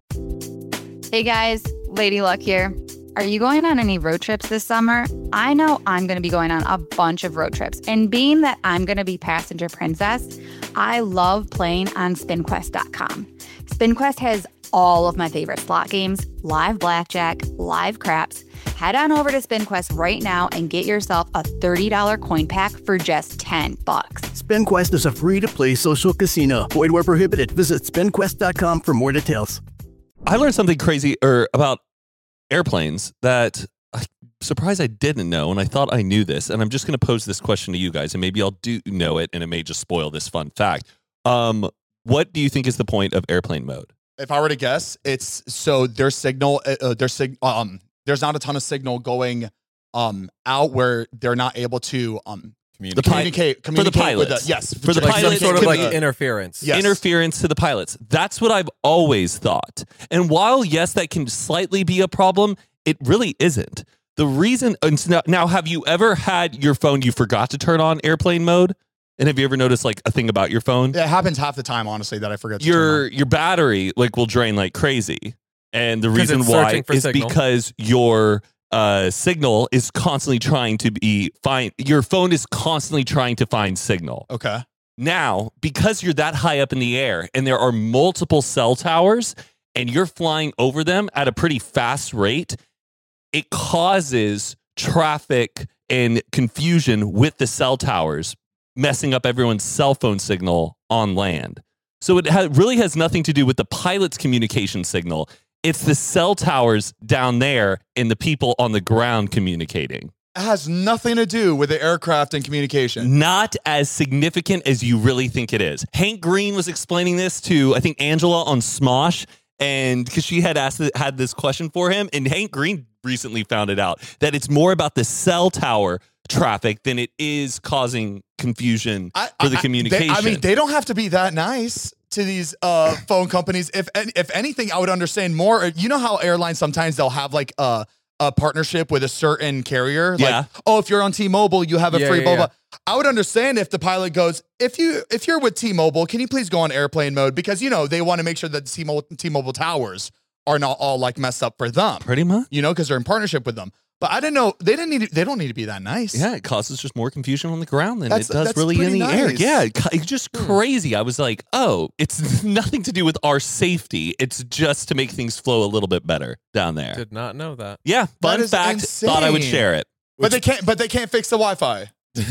Hey guys, Lady Luck here. Are you going on any road trips this summer? I know I'm going to be going on a bunch of road trips. And being that I'm going to be passenger princess, I love playing on spin quest dot com. SpinQuest has all of my favorite slot games, live blackjack, live craps. Head on over to SpinQuest right now and get yourself a thirty dollars coin pack for just ten bucks.
SpinQuest is a free-to-play social casino. Void where prohibited. Visit spin quest dot com for more details.
I learned something crazy or about airplanes that I'm surprised I didn't know, and I thought I knew this. And I'm just going to pose this question to you guys, and maybe I'll do know it, and it may just spoil this fun fact. Um, what do you think is the point of airplane mode?
If I were to guess, it's so their signal, uh, uh, their sig, um, there's not a ton of signal going um out where they're not able to um
Communicate.
communicate
for the
communicate with
pilots.
the, yes
For the
Like some
pilots,
sort of
could
like
be-
interference.
Yes.
interference to the pilots. That's what I've always thought. And while, yes, that can slightly be a problem, it really isn't. The reason, and so now, now, have you ever had your phone, you forgot to turn on airplane mode? And have you ever noticed like a thing about your phone?
It happens half the time, honestly, that I forget. To turn
Your
on.
your battery like will drain like crazy. And the
'Cause
reason
it's
why
searching for
is
signal.
because your uh, signal is constantly trying to be find your phone is constantly trying to find signal.
Okay.
Now, because you're that high up in the air and there are multiple cell towers and you're flying over them at a pretty fast rate, it causes traffic and confusion with the cell towers, messing up everyone's cell phone signal on land. So it ha- really has nothing to do with the pilot's communication signal. It's the cell towers down there and the people on the ground communicating.
It has nothing to do with the aircraft and communication.
Not as significant as you really think it is. Hank Green was explaining this to, I think, Angela on Smosh, and because she had asked had this question for him, and Hank Green recently found it out that it's more about the cell tower traffic than it is causing confusion
I-
for the
I-
communication.
They, I mean, they don't have to be that nice to these uh, phone companies. If if anything, I would understand more. You know how airlines sometimes they'll have like a a partnership with a certain carrier. Like,
Yeah.
oh, if you're on T-Mobile, you have a
Yeah,
free
yeah,
blah,
yeah.
blah. I would understand if the pilot goes, if you if you're with T-Mobile, can you please go on airplane mode? Because you know they want to make sure that the T-Mobile, T-Mobile towers are not all like messed up for them.
Pretty much.
You know, because they're in partnership with them. But I didn't know they didn't need. To, they don't need to be that nice.
Yeah, it causes just more confusion on the ground than
That's-
it does
that's
really in
pretty
the air.
nice.
Yeah, it ca- it's just crazy. I was like, oh, it's nothing to do with our safety. It's just to make things flow a little bit better down there.
Did not know that.
Yeah, fun
is
fact. Thought I would
insane.
share it.
But they can't. But they can't fix the Wi-Fi.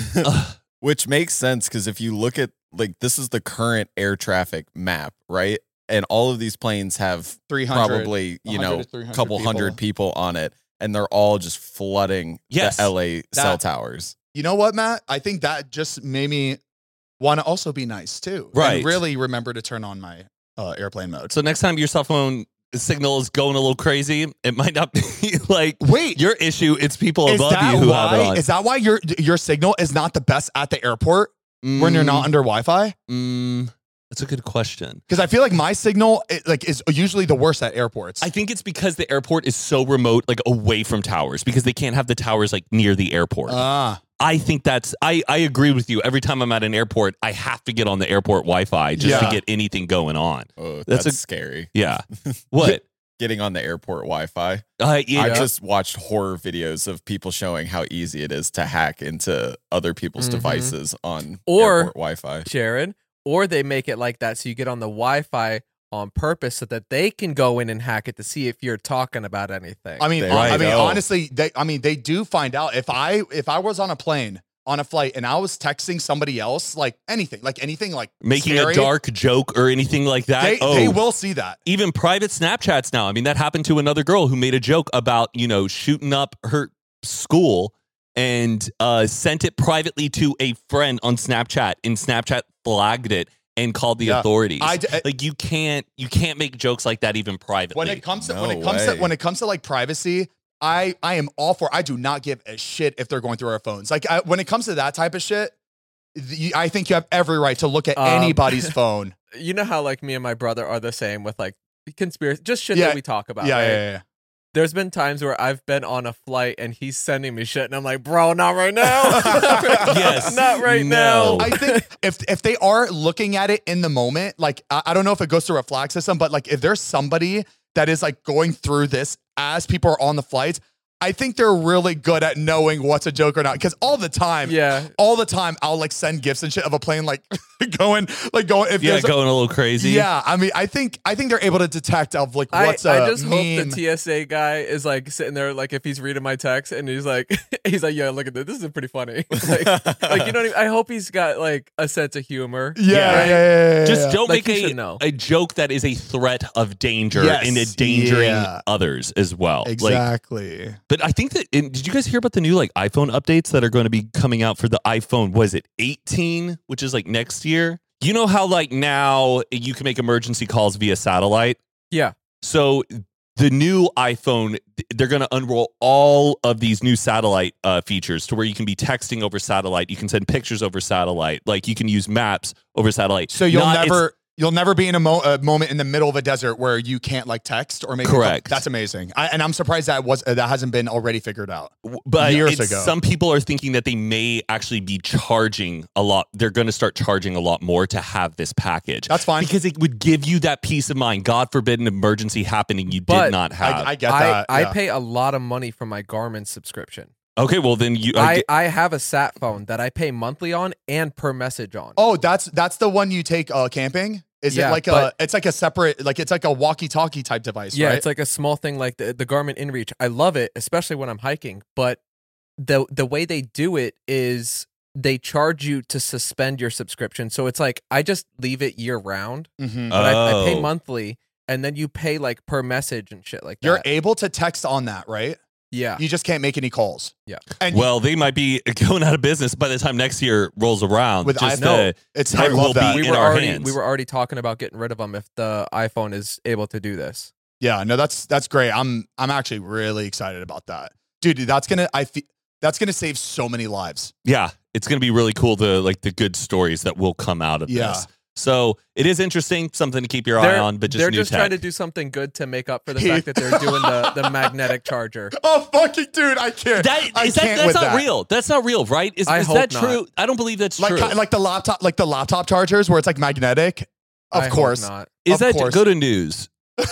Which makes sense because if you look at like this is the current air traffic map, right? And all of these planes have
three hundred
probably, you
one hundred
know,
to three hundred
a couple
people.
hundred people on it, and they're all just flooding
Yes.
the L A cell
That-
towers.
You know what, Matt? I think that just made me want to also be nice too.
Right.
And really remember to turn on my uh, airplane mode.
So next time your cell phone signal is going a little crazy, it might not be like
Wait,
your issue. It's people
is
above
that
you who have it
why?
on.
Is that why your your signal is not the best at the airport? when you're not under Wi-Fi?
Mm, that's a good question.
Because I feel like my signal it, like is usually the worst at airports.
I think it's because the airport is so remote, like away from towers, because they can't have the towers like near the airport.
Ah.
I think that's, I, I agree with you. Every time I'm at an airport, I have to get on the airport Wi-Fi just
Yeah.
to get anything going on.
Oh,
That's
that's,
a-
scary.
Yeah. What?
Getting on the airport Wi-Fi.
Uh, yeah.
I've just watched horror videos of people showing how easy it is to hack into other people's
Mhm.
devices on
Or-
airport Wi-Fi.
Jared, or they make it like that so you get on the Wi-Fi on purpose so that they can go in and hack it to see if you're talking about anything.
I mean,
There
I
you
mean,
go.
honestly, they, I mean, they do find out if I if I was on a plane on a flight and I was texting somebody else, like anything, like anything, like
Making
scary,
a dark joke or anything like that.
They,
oh,
they will see that.
even private Snapchats now. I mean, that happened to another girl who made a joke about, you know, shooting up her school and uh, sent it privately to a friend on Snapchat, and Snapchat flagged it and called the
Yeah.
authorities.
I d-
like you can't you can't make jokes like that even privately.
When it comes to
No
when it comes to
way.
when it comes to like privacy, I I am all for. I do not give a shit if they're going through our phones. Like I, when it comes to that type of shit, the, I think you have every right to look at
Um,
anybody's phone.
you know how like me and my brother are the same with like conspiracy, just shit
Yeah.
that we talk about.
Yeah,
right?
yeah, yeah.
There's been times where I've been on a flight and he's sending me shit, and I'm like, bro, not right now.
Yes.
not right
No.
now.
I think if if they are looking at it in the moment, like I, I don't know if it goes through a flag system, but like if there's somebody that is like going through this as people are on the flights, I think they're really good at knowing what's a joke or not. Because all the time,
Yeah.
all the time, I'll like send gifs and shit of a plane like going, like going. If
yeah,
there's a-
going a little crazy.
yeah, I mean, I think I think they're able to detect of like
I,
what's a
I just
meme.
hope the T S A guy is like sitting there, like if he's reading my text and he's like, he's like, yeah, look at this. This is pretty funny. like, like, you know what I mean? I hope he's got like a sense of humor.
yeah, yeah,
Yeah.
yeah, yeah, yeah,
Just
yeah.
don't
Like,
make
you
a,
should know.
a joke that is a threat of danger
Yes.
and endangering
Yeah.
others as well. Like,
exactly.
but I think that, and did you guys hear about the new like iPhone updates that are going to be coming out for the iPhone? Was it eighteen, which is like next year? You know how like now you can make emergency calls via satellite?
Yeah.
So the new iPhone, they're going to unroll all of these new satellite uh, features to where you can be texting over satellite. You can send pictures over satellite. Like you can use maps over satellite.
So you'll
Not- it's-
never you'll never be in a, mo- a moment in the middle of a desert where you can't like text or make a call.
Correct.
That's amazing. I, and I'm surprised that was uh, that hasn't been already figured out.
But
years
it's-
ago.
some people are thinking that they may actually be charging a lot. They're going to start charging a lot more to have this package.
That's fine.
Because it would give you that peace of mind. God forbid an emergency happening you
But
did not have.
I, I get
I,
that.
I
yeah.
pay a lot of money for my Garmin subscription.
okay, well then you.
I,
get-
I have a sat phone that I pay monthly on and per message on.
Oh, that's that's the one you take uh, camping. Is
Yeah,
it like a?
but-
It's like a separate, like it's like a walkie-talkie type device,
yeah,
right?
it's like a small thing like the, the Garmin InReach. I love it, especially when I'm hiking. But the the way they do it is they charge you to suspend your subscription. So it's like I just leave it year round,
Mhm.
but I, I pay
Oh.
monthly, and then you pay like per message and shit like
You're
that.
able to text on that, right?
yeah.
You just can't make any calls.
Yeah.
And
well, they might be going out of business by the time next year rolls around.
With
just
iPhone,
uh,
it's
how
I
it will
love that.
be
we
in
were
our
already
hands.
we were already talking about getting rid of them if the iPhone is able to do this.
Yeah, no, that's that's great. I'm I'm actually really excited about that, dude. That's gonna I fe- that's gonna save so many lives.
yeah, it's going to be really cool. The like the good stories that will come out of
Yeah.
this. So it is interesting, something to keep your
They're,
eye on. But just
they're
new
just
tech.
trying to do something good to make up for the
He-
fact that they're doing the, the magnetic charger.
Oh fucking dude, I can't.
That,
I
is that,
can't
that's
with
not
that.
real. That's not real, right? Is,
I
is
hope
that
not.
true? I don't believe that's
Like
true.
ki- like the laptop, like the laptop chargers where it's like magnetic. Of
I hope
course,
not.
is
of
that
course.
go to news?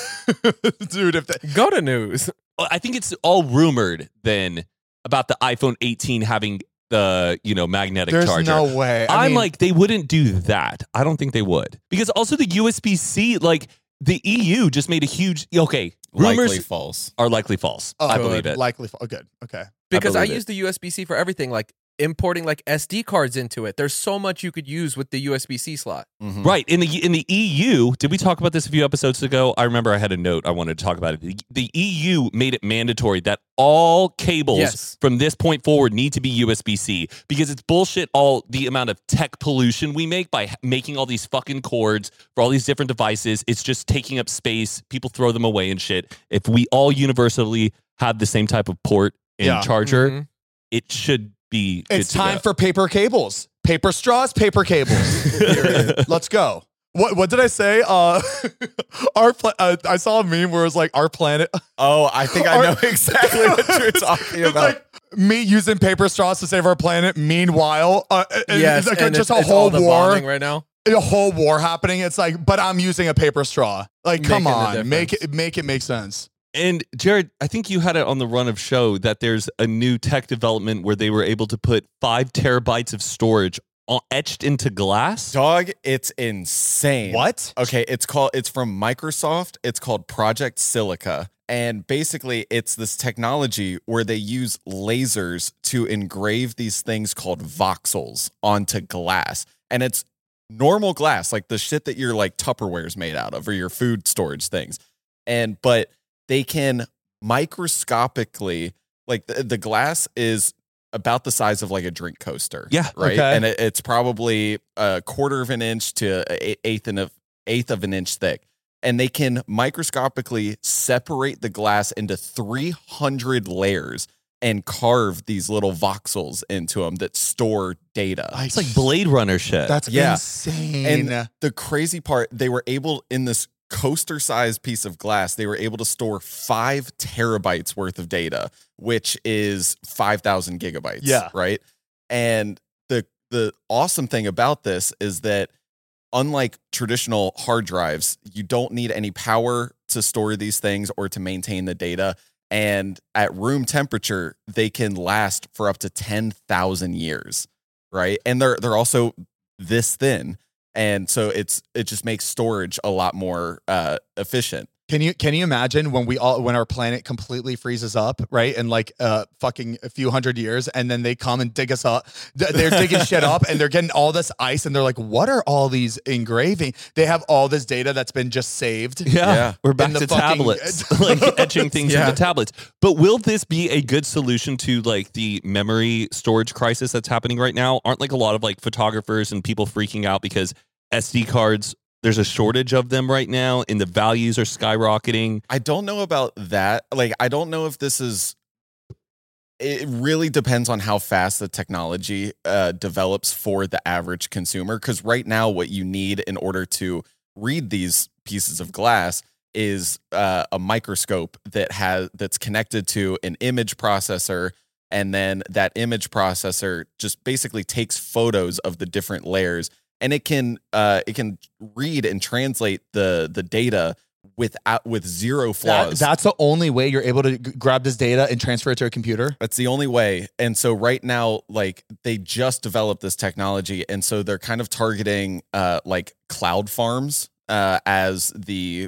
dude. If the,
Go to news.
I think it's all rumored then about the iPhone eighteen having the you know magnetic
there's
charger.
no way. I
I'm
mean,
like, they wouldn't do that. I don't think they would. Because also the U S B C, like the E U just made a huge, okay, rumors
Likely false.
are likely false.
oh,
I
good,
believe it.
Likely, oh, good. Okay.
Because I,
believe it.
use the U S B C for everything, like importing like S D cards into it. There's so much you could use with the U S B C slot.
Mhm.
Right. In the in the E U, did we talk about this a few episodes ago? I remember I had a note I wanted to talk about it. The, the E U made it mandatory that all cables
Yes.
from this point forward need to be U S B C because it's bullshit all the amount of tech pollution we make by h- making all these fucking cords for all these different devices. It's just taking up space. People throw them away and shit. If we all universally have the same type of port and
Yeah.
charger,
Mhm.
it should be.
It's
good to
time
go.
for paper cables, paper straws, paper cables. Period. Let's go. What what did I say? Uh, our pla- uh, I saw a meme where it was like our planet.
Oh, I think I
Our-
know exactly what you're talking
It's
about.
like me using paper straws to save our planet. Meanwhile, uh, and
Yes,
it's like
and
just
it's,
a
it's
whole
all the
war,
bonding right now.
a whole war happening. It's like, but I'm using a paper straw. Like, come
Making the
on, make
difference.
it make it make sense.
And Jared, I think you had it on the run of show that there's a new tech development where they were able to put five terabytes of storage on, etched into glass.
Dog, it's insane.
What?
Okay, it's called it's from Microsoft. It's called Project Silica. And basically it's this technology where they use lasers to engrave these things called voxels onto glass. And it's normal glass, like the shit that your like Tupperware's made out of or your food storage things. And but they can microscopically, like the, the glass is about the size of like a drink coaster.
Yeah,
Right.
okay.
And it, it's probably a quarter of an inch to a eighth of eighth of an inch thick. And they can microscopically separate the glass into three hundred layers and carve these little voxels into them that store data.
It's like Blade Runner shit.
That's
Yeah.
insane.
And the crazy part, they were able, in this coaster-sized piece of glass, they were able to store five terabytes worth of data, which is five thousand gigabytes.
Yeah.
Right? And the the awesome thing about this is that unlike traditional hard drives, you don't need any power to store these things or to maintain the data. And at room temperature, they can last for up to ten thousand years, right? And they're they're also this thin. And so it's it just makes storage a lot more uh, efficient.
Can you can you imagine when we all when our planet completely freezes up, right? In like uh fucking a few hundred years, and then they come and dig us up. Th- They're digging shit up and they're getting all this ice and they're like, what are all these engraving? They have all this data that's been just saved.
Yeah,
Yeah.
we're back
In the
to
fucking-
tablets, like etching things
Yeah.
into tablets. But will this be a good solution to like the memory storage crisis that's happening right now? Aren't like a lot of like photographers and people freaking out because S D cards, there's a shortage of them right now and the values are skyrocketing.
I don't know about that. Like, I don't know if this is. It really depends on how fast the technology uh, develops for the average consumer. Because right now, what you need in order to read these pieces of glass is uh, a microscope that has that's connected to an image processor, and then that image processor just basically takes photos of the different layers, and it can uh, it can read and translate the the data without with zero
That-
flaws.
that's the only way you're able to g- grab this data and transfer it to a computer.
That's the only way. And so right now, like they just developed this technology. And so they're kind of targeting uh, like cloud farms uh, as the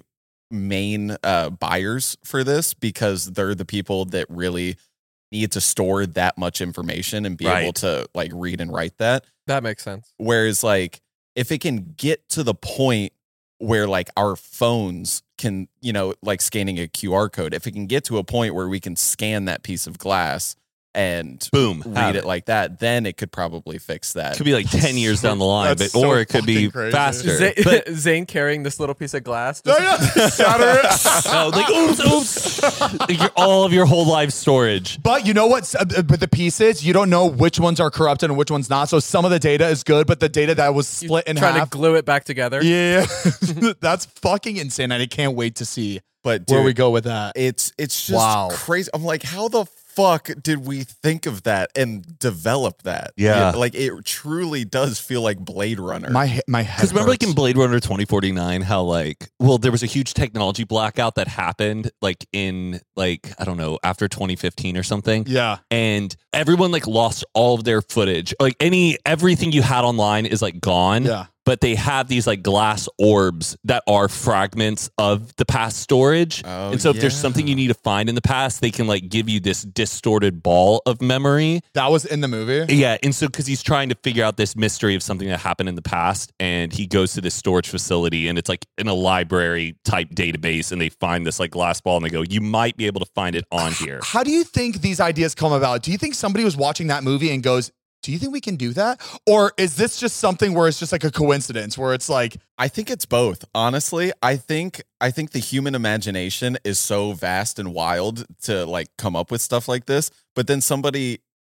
main uh, buyers for this, because they're the people that really need to store that much information and be
Right.
able to like read and write that.
That makes sense.
Whereas like if it can get to the point where like our phones can, you know, like scanning a Q R code, if it can get to a point where we can scan that piece of glass and
Boom,
read
have
it
it.
like that, then it could probably fix that.
Could be like ten years down the line, but
That's so
or it could be
fucking crazy.
faster.
Zane,
But
Zane carrying this little piece of glass.
Oh,
Just-
yeah. Shatter it.
no, like oops, oops. Like your, all of your whole life storage.
But you know what? Uh, But the pieces, you don't know which ones are corrupted and which ones not. So some of the data is good, but the data that was
You're
split in
trying
half.
to glue it back together.
Yeah, that's fucking insane, and I can't wait to see
But
where
dude,
we go with that.
it's it's just
Wow.
crazy. I'm like, how the fuck did we think of that and develop that?
Yeah.
like it truly does feel like Blade Runner.
My he- my head.
Because remember, like in
hurts.
Blade Runner twenty forty-nine, how like, well, there was a huge technology blackout that happened, like in like I don't know after twenty fifteen or something,
Yeah,
and everyone like lost all of their footage. Like any everything you had online is like gone.
yeah.
But they have these like glass orbs that are fragments of the past storage.
Oh,
and so if there's
yeah.
something you need to find in the past, they can like give you this distorted ball of memory.
That was in the movie.
Yeah, and so because he's trying to figure out this mystery of something that happened in the past, and he goes to this storage facility, and it's like in a library type database, and they find this like glass ball, and they go, "You might be able to find it on here."
How do you think these ideas come about? Do you think somebody was watching that movie and goes, "Do you think we can do that?" Or is this just something where it's just like a coincidence where it's like,
I think it's both. Honestly, I think I think the human imagination is so vast and wild to like come up with stuff like this. But then somebody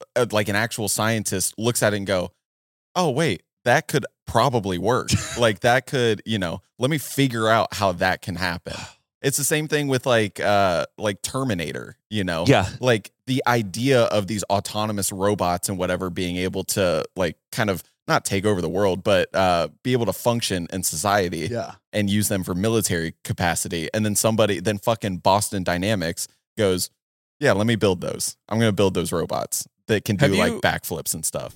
uh, like an actual scientist looks at it and go, oh, wait, that could probably work. Like that could, you know, let me figure out how that can happen. It's the same thing with like uh like Terminator, you know?
Yeah.
Like the idea of these autonomous robots and whatever being able to like kind of not take over the world, but uh be able to function in society
Yeah.
and use them for military capacity. And then somebody, then fucking Boston Dynamics goes, yeah, let me build those. I'm going to build those robots that can do
Have
like
you-
backflips and stuff.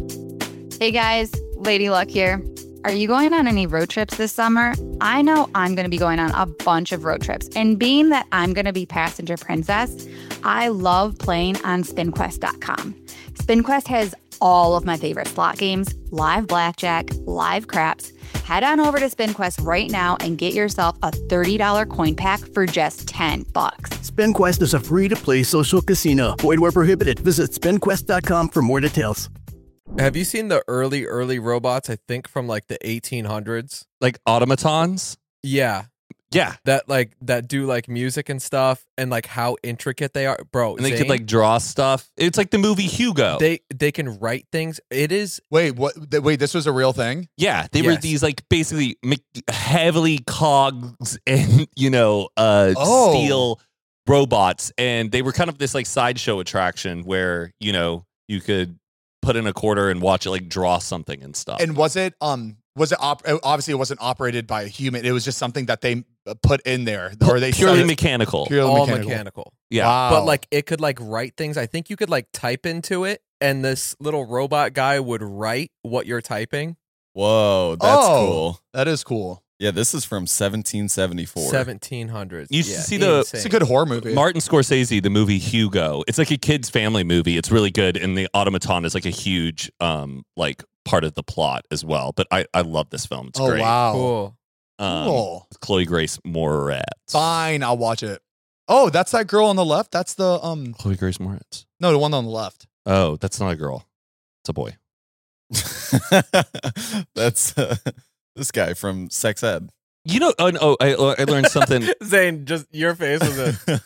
Hey guys, Lady Luck here. Are you going on any road trips this summer? I know I'm going to be going on a bunch of road trips. And being that I'm going to be passenger princess, I love playing on spin quest dot com. SpinQuest has all of my favorite slot games, live blackjack, live craps. Head on over to SpinQuest right now and get yourself a thirty dollars coin pack for just ten bucks.
SpinQuest is a free-to-play social casino. Void where prohibited. Visit spin quest dot com for more details.
Have you seen the early, early robots? I think from like the eighteen hundreds.
Like automatons.
Yeah,
Yeah.
that like that do like music and stuff, and like how intricate they are, bro.
And they
Zane,
could like draw stuff. It's like the movie Hugo.
they they can write things. It is
Wait, what? th- Wait, this was a real thing?
yeah, they were
Yes.
these like basically me- heavily cogs and you know uh
Oh.
steel robots, and they were kind of this like sideshow attraction where you know you could put in a quarter and watch it like draw something and stuff.
And was it um was it op- obviously it wasn't operated by a human. It was just something that they uh, put in there, or they
purely
started-
mechanical.
purely
all
mechanical.
mechanical.
Yeah.
Wow.
But like it could like write things. I think you could like type into it, and this little robot guy would write what you're typing.
Whoa, that's
Oh.
cool.
that is cool.
Yeah, this is from seventeen seventy-four.
seventeen hundreds.
You
yeah,
see the-
insane.
It's a good horror movie.
Martin Scorsese, the movie Hugo. It's like a kid's family movie. It's really good, and the automaton is like a huge um like part of the plot as well. But I I love this film. It's
oh
great.
wow,
cool.
Um,
cool.
Chloe Grace Moretz.
Fine, I'll watch it. Oh, that's that girl on the left. That's the um
Chloe Grace Moretz.
no, the one on the left.
Oh, that's not a girl. It's a boy.
That's uh, this guy from Sex Ed.
You know, oh, no, I, I learned something.
Zane, just your face was a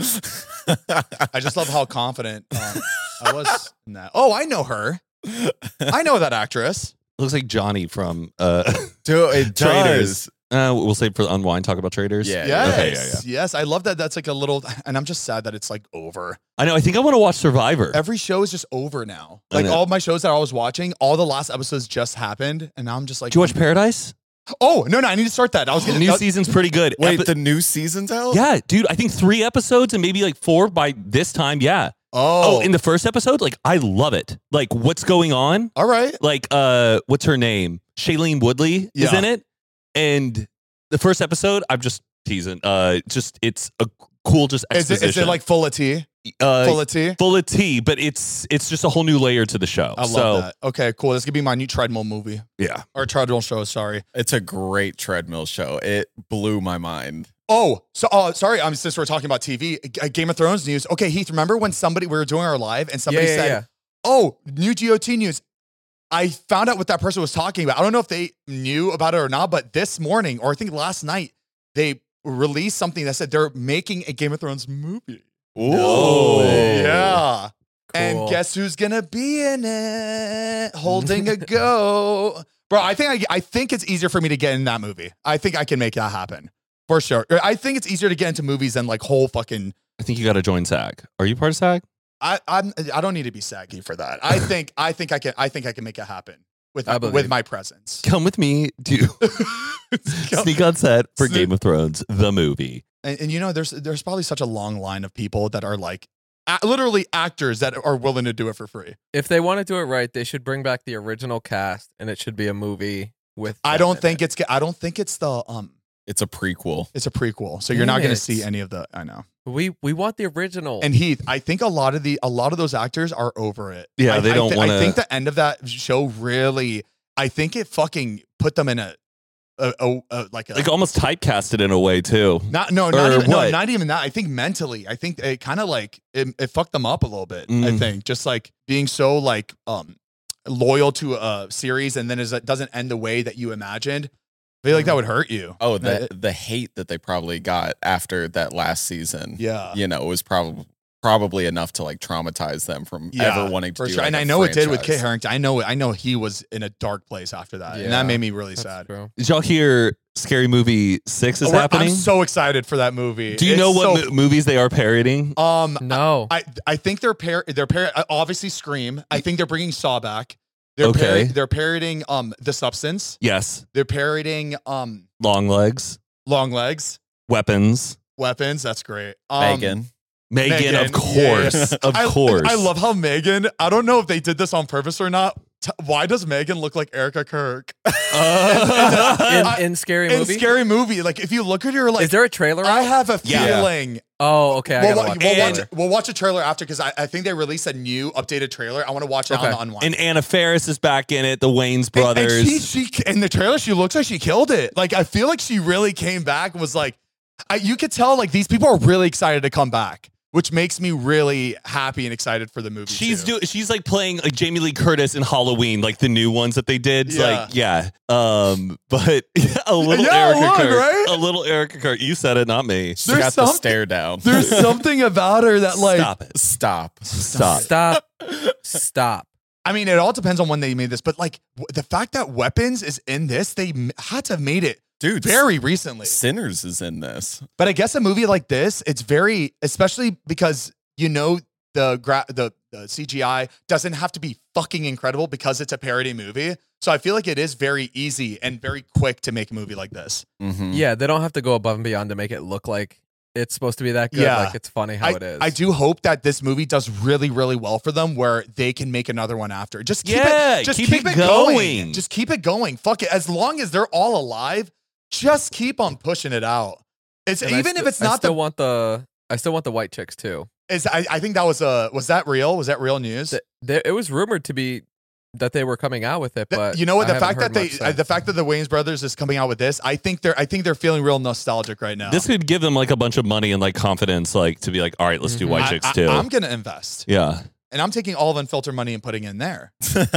I just love how confident um, I was in that. Oh, I know her. I know that actress.
Looks like Johnny from uh,
Dude, it
Traders.
does.
Uh, we'll save for Unwind. Talk about Traders.
Yeah.
Yes,
Okay, yeah, yeah.
yes. I love that. That's like a little, and I'm just sad that it's like over.
I know. I think I want to watch Survivor.
Every show is just over now.
I
Like
know.
all of my shows that I was watching, all the last episodes just happened, and now I'm just like,
Did you watch Paradise?
oh no, no, I need to start that. I was
The
gonna.
new
that-
season's pretty good.
Wait,
Epi-
the new season's out?
yeah, dude. I think three episodes and maybe like four by this time. Yeah.
oh,
Oh, in the first episode, like I love it. Like what's going on?
all right.
Like uh, what's her name? Shailene Woodley is
Yeah.
in it, and the first episode, I'm just teasing. Uh, just it's a cool just
Is it,
exposition.
is it like full of tea?
uh,
Full of tea?
full of tea, but it's it's just a whole new layer to the show.
I love
so,
that. Okay, cool. This could be my new treadmill movie
Yeah.
or treadmill show. Sorry.
It's a great treadmill show. It blew my mind.
Oh, so oh, sorry. Um, since we're talking about T V, G- Game of Thrones news. Okay, Heath, remember when somebody we were doing our live and somebody
yeah, yeah,
said,
yeah.
"Oh, new G O T news." I found out what that person was talking about. I don't know if they knew about it or not, but this morning, or I think last night, they released something that said they're making a Game of Thrones movie.
Ooh.
Yeah. And
Cool.
guess who's gonna be in it? Holding a go, bro. I think I, I think it's easier for me to get in that movie. I think I can make that happen for sure. I think it's easier to get into movies than like whole fucking.
I think you got to join SAG. Are you part of SAG?
I I'm I don't need to be saggy for that. I think I think I can I think I can make it happen with
I
my,
believe.
with my presence.
Come with me to sneak on set for
Sneak-
Game of Thrones, the movie.
And, and you know, there's there's probably such a long line of people that are like a- literally actors that are willing to do it for free.
If they want to do it right, they should bring back the original cast, and it should be a movie with.
I
them
don't
in
think
it.
it's I don't think it's the um
It's a prequel.
it's a prequel, so you're
Damn
not going to
it.
see any of the. I know.
we we want the original.
And Heath, I think a lot of the a lot of those actors are over it.
Yeah,
I,
they
I
don't
thi-
wanna-
I think the end of that show really. I think it fucking put them in a, a, a, a like a
Like almost typecasted in a way too.
not no not
or
even, no
what?
not even that. I think mentally, I think it kind of like it, it fucked them up a little bit. I
Mm.
think just like being so like um loyal to a series and then is it doesn't end the way that you imagined. I feel like that would hurt you.
Oh,
Uh,
the the hate that they probably got after that last season.
yeah.
You know, was probably probably enough to like traumatize them from
Yeah,
ever wanting to
for
do
sure.
like,
And
a
I know it did with
franchise.
Kit Harington. I know, I know he was in a dark place after that, and
Yeah,
that made me really
That's
sad.
true.
Did y'all hear Scary Movie six is
Oh,
happening?
I'm so excited for that movie.
Do you
It's
know what
so-
mo- movies they are parodying?
Um,
No.
I I think they're par they're par uh, obviously Scream. I think they're bringing Saw back. They're
Okay.
par- they're parodying um The Substance.
Yes.
They're parodying um
Long Legs,
Long Legs,
Weapons,
Weapons. That's great. Um,
Megan.
Megan,
Megan,
of
yeah, yeah.
course. Of
I,
course.
I love how Megan. I don't know if they did this on purpose or not. T- why does Megan look like Erica Kirk
Uh,
in, in Scary
in
Movie?
Scary Movie? Like if you look at her, like
Is there a trailer?
I
out?
have a
Yeah.
feeling.
Oh, okay. I
We'll,
gotta
wa-
watch
we'll,
it.
watch,
later.
we'll watch a trailer after because I, I think they released a new updated trailer. I want to watch it
Okay.
on the Unwind.
and Anna Faris is back in it. The Wayans
And-
brothers.
And, she, she, in the trailer, she looks like she killed it. Like, I feel like she really came back and was like, I, you could tell, like, these people are really excited to come back, which makes me really happy and excited for the movie.
She's
too.
doing. She's like playing like Jamie Lee Curtis in Halloween, like the new ones that they did. It's
Yeah.
Like, yeah. Um, but a little
Yeah,
Erica
look,
Kirk.
right?
A little Erica Kirk. You said it, not me.
She
There's
got the
some-
stare down.
There's something about her that, like,
Stop it.
Stop.
Stop.
Stop. Stop.
I mean, it all depends on when they made this, but, like, w- the fact that Weapons is in this, they m- had to have made it
Dude,
very recently.
Sinners is in this.
But I guess a movie like this, it's very, especially because you know the gra- the, the C G I doesn't have to be fucking incredible because it's a parody movie. So I feel like it is very easy and very quick to make a movie like this.
Mhm.
Yeah, they don't have to go above and beyond to make it look like it's supposed to be that good.
Yeah.
Like it's funny how
I,
it is.
I do hope that this movie does really, really well for them, where they can make another one after. Just keep
Yeah,
it, just
keep
keep,
it
it going.
going.
Just keep it going. Fuck it. As long as they're all alive, just keep on pushing it out. It's
And I
even
sti-
if it's
I
not
still
the.
want the. I still want the white chicks too.
Is I, I think that was a was that real? Was that real news?
Th- there- it was rumored to be that they were coming out with it,
Th-
but
you know what?
I
The
haven't
fact that
heard
they,
much
uh,
since.
the fact that the Wayans brothers is coming out with this, I think they're, I think they're feeling real nostalgic right now.
This could give them like a bunch of money and like confidence, like to be like, all right, let's do
Mhm.
White
I,
Chicks
I-
too.
I'm gonna invest,
yeah.
and I'm taking all of Unfiltered money and putting in there.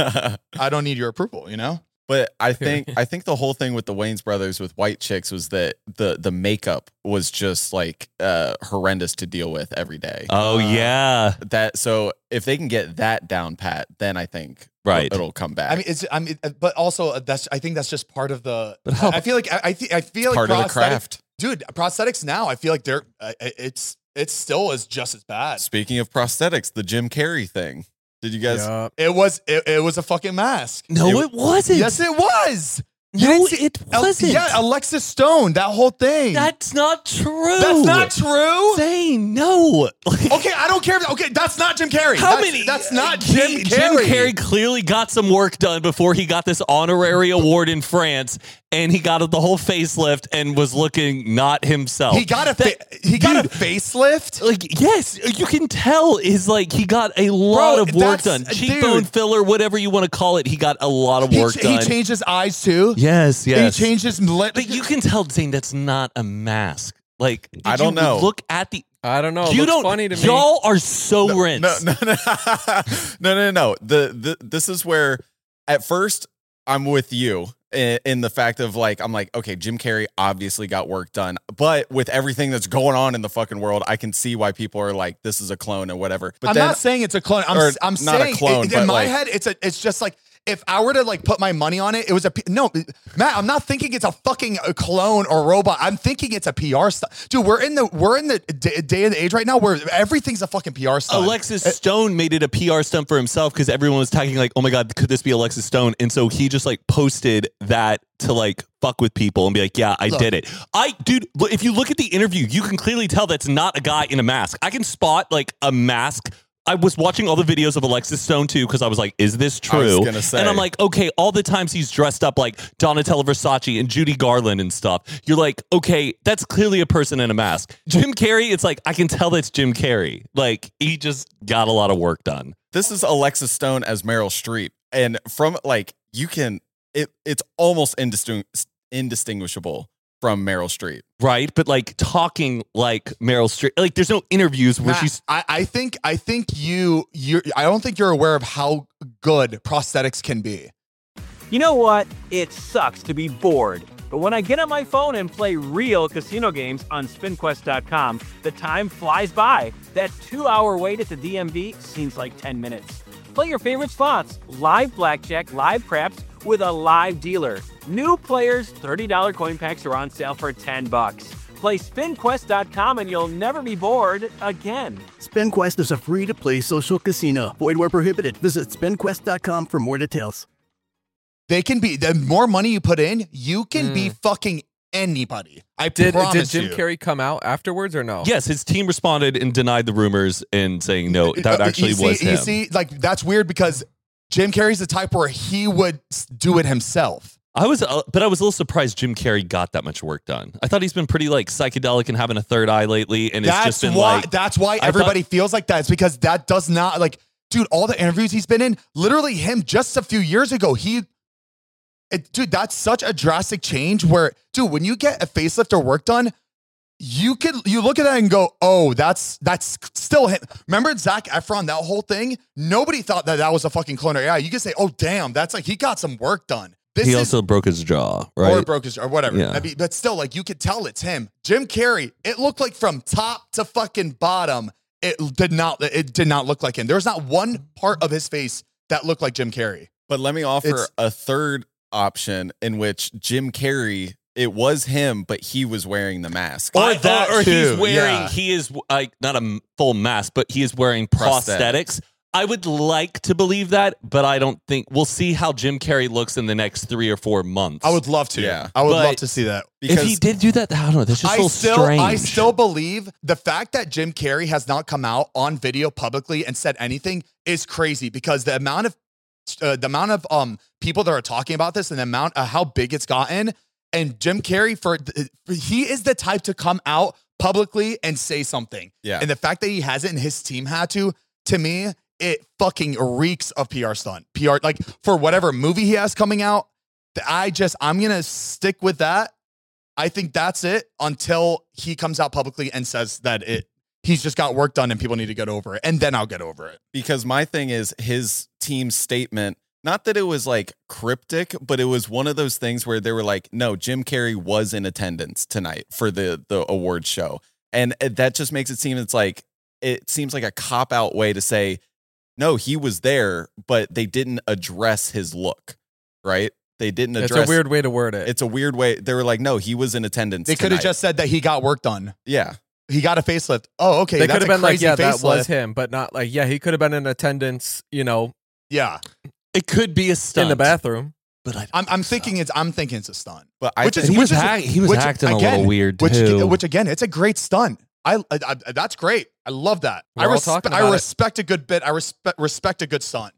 I don't need your approval, you know.
But I think I think the whole thing with the Wayans brothers with White Chicks was that the the makeup was just like uh, horrendous to deal with every day.
Oh
Uh,
yeah.
That so if they can get that down pat, then I think
Right.
it'll, it'll come back.
I mean, it's, I mean, uh, but also uh, that's, I think that's just part of the.
But how-
I I feel like I, I, th- I feel
It's
like
part of the
prosthetic-
craft.
dude. Prosthetics now, I feel like they're, uh, it's, it's still is just as bad.
Speaking of prosthetics, the Jim Carrey thing. Did you guys?
Yup.
It was, it, it was a fucking mask.
No,
It-
it, wasn't.
Yes, it was. You
no,
didn't see-
it
Al-
wasn't.
Yeah, Alexis Stone, that whole thing.
That's not true.
That's not true.
Zane, no. Like,
Okay, I don't care. If, okay, that's not Jim Carrey.
How
That's-
many?
That's not
Jim,
Jim Carrey.
Jim Carrey clearly got some work done before he got this honorary award in France, and he got the whole facelift and was looking not himself.
He got a
That-
fa- he got
dude,
a facelift.
Like, yes, you can tell is like he got a lot
Bro,
of work
that's-
done. Cheekbone
dude.
filler, whatever you want to call it, he got a lot of
He,
work
ch-
done.
he changed his eyes too.
yes, yes.
He changed his lip.
But you can tell, Zane, that's not a mask. Like, did
I don't
you
know.
Look at the.
I don't know. It
you
looks
don't.
funny to me.
Y'all are so rinsed.
No, no, no, no, no, no. The, the this is where at first I'm with you in, in the fact of like I'm like okay, Jim Carrey obviously got work done, but with everything that's going on in the fucking world, I can see why people are like this is a clone or whatever. But
I'm
then
not saying it's a clone. I'm,
or
s- I'm
not a
saying
clone,
it-
but
in my
like-
head, it's a. It's just like if I were to like put my money on it, it was a P- no, Matt. I'm not thinking it's a fucking a clone or robot. I'm thinking it's a P R stuff, dude. We're in the we're in the d- day of the age right now where everything's a fucking P R stuff.
Alexis Stone made it a P R stunt for himself because everyone was tagging like, "Oh my god, could this be Alexis Stone?" And so he just like posted that to like fuck with people and be like, "Yeah, I
Look.
did it." I, dude, look, if you look at the interview, you can clearly tell that's not a guy in a mask. I can spot like a mask. I was watching all the videos of Alexis Stone too because I was like, "Is this
I was
true?"
gonna say.
And I'm like, "Okay." All the times he's dressed up like Donatella Versace and Judy Garland and stuff, you're like, "Okay, that's clearly a person in a mask." Jim Carrey, it's like I can tell that's Jim Carrey. Like he just got a lot of work done.
this is Alexis Stone as Meryl Streep, and from like you can it it's almost indistingu- indistinguishable from Meryl Streep.
Right, but like talking like Meryl Streep, like there's no interviews where
Matt,
she's.
I, I think I think you you I don't think you're aware of how good prosthetics can be.
You know what? It sucks to be bored. But when I get on my phone and play real casino games on spin quest dot com, the time flies by. That two-hour wait at the D M V seems like ten minutes. Play your favorite slots, live blackjack, live craps, with a live dealer. New players, thirty dollars coin packs are on sale for ten bucks. Play spin quest dot com and you'll never be bored again.
SpinQuest is a free-to-play social casino. Void where prohibited. Visit spin quest dot com for more details.
They can be, the more money you put in, you can
Mm.
be fucking anybody. I
Did
promise
did Jim
you.
Carrey come out afterwards or no?
Yes, his team responded and denied the rumors and saying no, that
Uh,
actually
you see,
was him.
You see, like, that's weird because Jim Carrey's the type where he would s- do it himself.
I was, uh, but I was a little surprised Jim Carrey got that much work done. I thought he's been pretty like psychedelic and having a third eye lately, and it's
That's
just been
why.
like
That's why
I
everybody feels like that. It's because that does not like, dude. All the interviews he's been in, literally him just a few years ago, he, it, dude, that's such a drastic change. Where, dude, when you get a facelift or work done, you could you look at that and go, oh, that's that's still him. Remember Zac Efron, that whole thing? Nobody thought that that was a fucking clone of A I. You can say, oh, damn, that's like he got some work done. This
he
is,
also broke his jaw, right?
Or broke his, or whatever.
Yeah.
I mean, but still, like, you could tell it's him. Jim Carrey, it looked like from top to fucking bottom, it did not, it did not look like him. There was not one part of his face that looked like Jim Carrey.
But let me offer
It's-
a third option in which Jim Carrey, it was him, but he was wearing the mask.
Or
I-
that
or
too,
he's wearing,
yeah.
he is like not a m- full mask, but he is wearing prosthetics.
Prosthetics.
I would like to believe that, but I don't think we'll see how Jim Carrey looks in the next three or four months.
I would love to.
Yeah.
I would
But-
love to see that.
if he did do that, I don't know. That's just
I
so
still,
strange.
I still believe the fact that Jim Carrey has not come out on video publicly and said anything is crazy because the amount of uh, the amount of um people that are talking about this and the amount of how big it's gotten, and Jim Carrey for he is the type to come out publicly and say something.
Yeah.
And the fact that he hasn't and his team had to, to me, it fucking reeks of P R stunt. P R, like for whatever movie he has coming out, I just, I'm going to stick with that. I think that's it until he comes out publicly and says that it, he's just got work done and people need to get over it. And then I'll get over it.
Because my thing is his team's statement, not that it was like cryptic, but it was one of those things where they were like, no, Jim Carrey was in attendance tonight for the, the awards show. And it- that just makes it seem it's like, it seems like a cop out way to say, no, he was there, but they didn't address his look, right? They didn't
It's
address.
a weird way to word it.
It's a weird way. They were like, no, he was in attendance.
They could have
tonight.
just said that he got work done.
yeah.
He got a facelift. Oh, okay.
they
that's
could have
a
been like,
crazy
yeah, that was
facelift.
him, but not like, yeah, he could have been in attendance, you know,
Yeah.
it could be a stunt
in the bathroom.
but I,
I'm, I'm thinking it's, I'm thinking it's a stunt.
But I
Which
think-
is,
he
which
was
is,
act- he was
which,
acting a
again,
little weird
which,
too.
Which again, it's a great stunt. I, I, I that's great. I love that.
We're
I,
all
respe-
talking
I
about it.
respect a good bit. I respect respect a good stunt.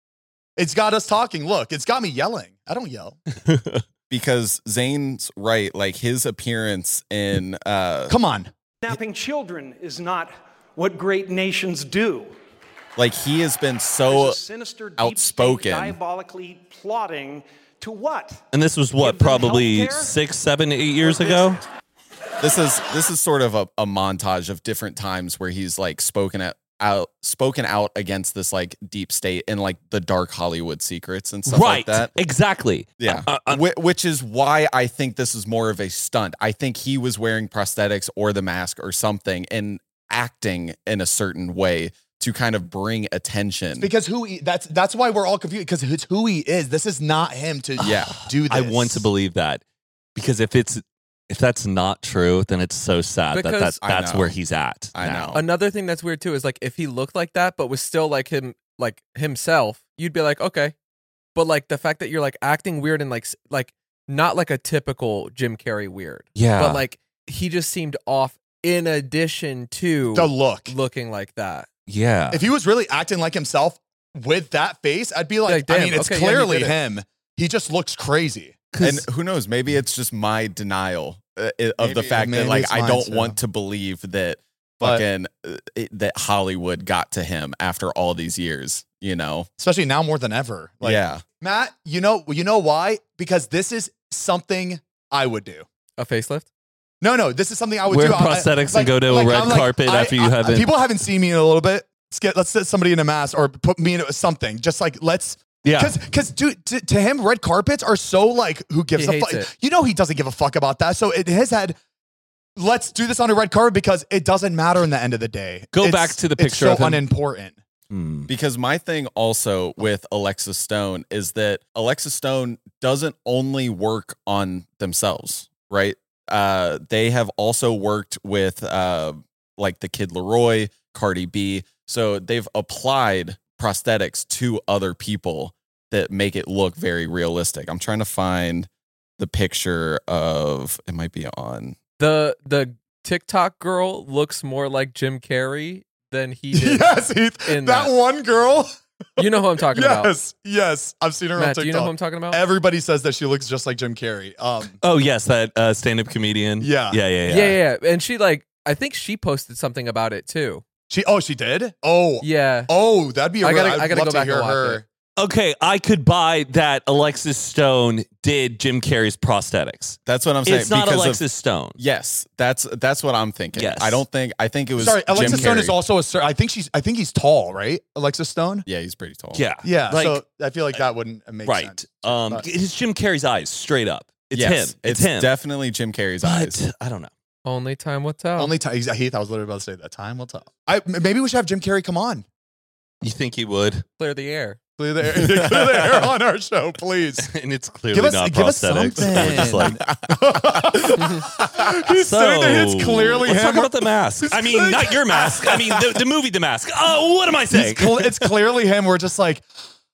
It's got us talking. Look, it's got me yelling. I don't yell.
because Zane's right. Like his appearance in uh
Come on.
Kidnapping children is not what great nations do.
like he has been
There's
so
a sinister, deep
outspoken.
state diabolically plotting to what?
and this was what
Give them
probably
healthcare?
six, seven, eight years ago.
this is this is sort of a, a montage of different times where he's like spoken at out spoken out against this like deep state and like the dark Hollywood secrets and stuff
Right,
like that.
exactly.
Yeah.
Uh, uh,
Whi- which is why I think this is more of a stunt. I think he was wearing prosthetics or the mask or something and acting in a certain way to kind of bring attention.
Because who he, that's that's why we're all confused. Because it's who he is. This is not him to
Yeah.
do this.
I want to believe that because if it's if that's not true, then it's so sad that, that
Because-
I
that's
know.
where he's at.
I
now.
know.
Another thing that's weird too is like if he looked like that, but was still like him, like himself, you'd be like, okay. But like the fact that you're like acting weird and like s- like not like a typical Jim Carrey weird,
Yeah.
but like he just seemed off. In addition to
the look.
looking like that,
Yeah.
If he was really acting like himself with that face, I'd be like,
Like,
I
damn,
mean, it's
okay, yeah, he
clearly
did it.
him. He just looks crazy.
And who knows? Maybe it's just my denial uh, i- of the
Maybe-
fact that
maybe
like
it's
I
mine,
don't
too.
want to believe that
But-
fucking uh, it, that Hollywood got to him after all these years. You know?
Especially now more than ever. Like,
yeah.
Matt, you know, you know why? Because this is something I would do.
a facelift.
No, no, this is something I would
Wear
do. I-
prosthetics
like-
and go to a
like,
red
I'm like,
carpet
I-
after you
I-
haven't.
People haven't seen me in a little bit. Let's get let's set somebody in a mask or put me in something. Just like let's
Yeah.
Because, because, dude, to, to him, red carpets are so like, who gives
He
a fuck?
hates it.
You know, he doesn't give a fuck about that. So in his head, let's do this on a red carpet because it doesn't matter in the end of the day.
Go
It's-
back to the
it's
picture
so
of him.
unimportant.
Hmm.
Because my thing also with Alexa Stone is that Alexa Stone doesn't only work on themselves, right? Uh, they have also worked with uh, like the Kid Laroi, Cardi B. So they've applied prosthetics to other people that make it look very realistic. I'm trying to find the picture of, it might be on.
The the TikTok girl looks more like Jim Carrey than he did.
Yes, Heath.
in
That,
that.
one girl.
You know who I'm talking about.
Yes, yes. I've seen her on
Matt,
TikTok.
do you know who I'm talking about?
Everybody says that she looks just like Jim Carrey. Um,
Oh yes, that uh, stand-up comedian.
Yeah.
yeah, yeah, yeah.
yeah, yeah, yeah. And she like, I think she posted something about it too.
she, oh, she did. Oh,
Yeah.
oh, that'd be. A
I gotta-
really, I'd
I gotta
love
go
to
back
hear
and watch
her.
it.
Okay, I could buy that Alexis Stone did Jim Carrey's prosthetics.
That's what I'm saying.
It's not
because of-
Alexis Stone.
Yes, that's that's what I'm thinking.
Yes.
I don't think I think it was
Sorry, Alexa
Jim
Stone
Carrey.
is also a. cer- I think she's. I think he's tall, right? Alexa Stone.
Yeah, he's pretty tall.
Yeah,
Yeah.
Like,
so I feel like that wouldn't make
right.
sense.
Um,
But-
it's Jim Carrey's eyes, straight up. It's
Yes,
him. It's,
It's
him.
definitely Jim Carrey's eyes.
But I don't know.
Only time will tell.
Only time. Heath, I was literally about to say that. Time will tell. I maybe we should have Jim Carrey come on.
You think he would?
Clear the air.
Clear the air, clear the air on our show, please.
And it's clearly
Give us-
not
give us
prosthetics. We're just like,
He's
so,
saying that it's clearly
let's
him.
talk about the mask. I mean, not your mask. I mean, the, the movie The Mask. Oh, what am I saying?
It's, cl- it's clearly him. We're just like,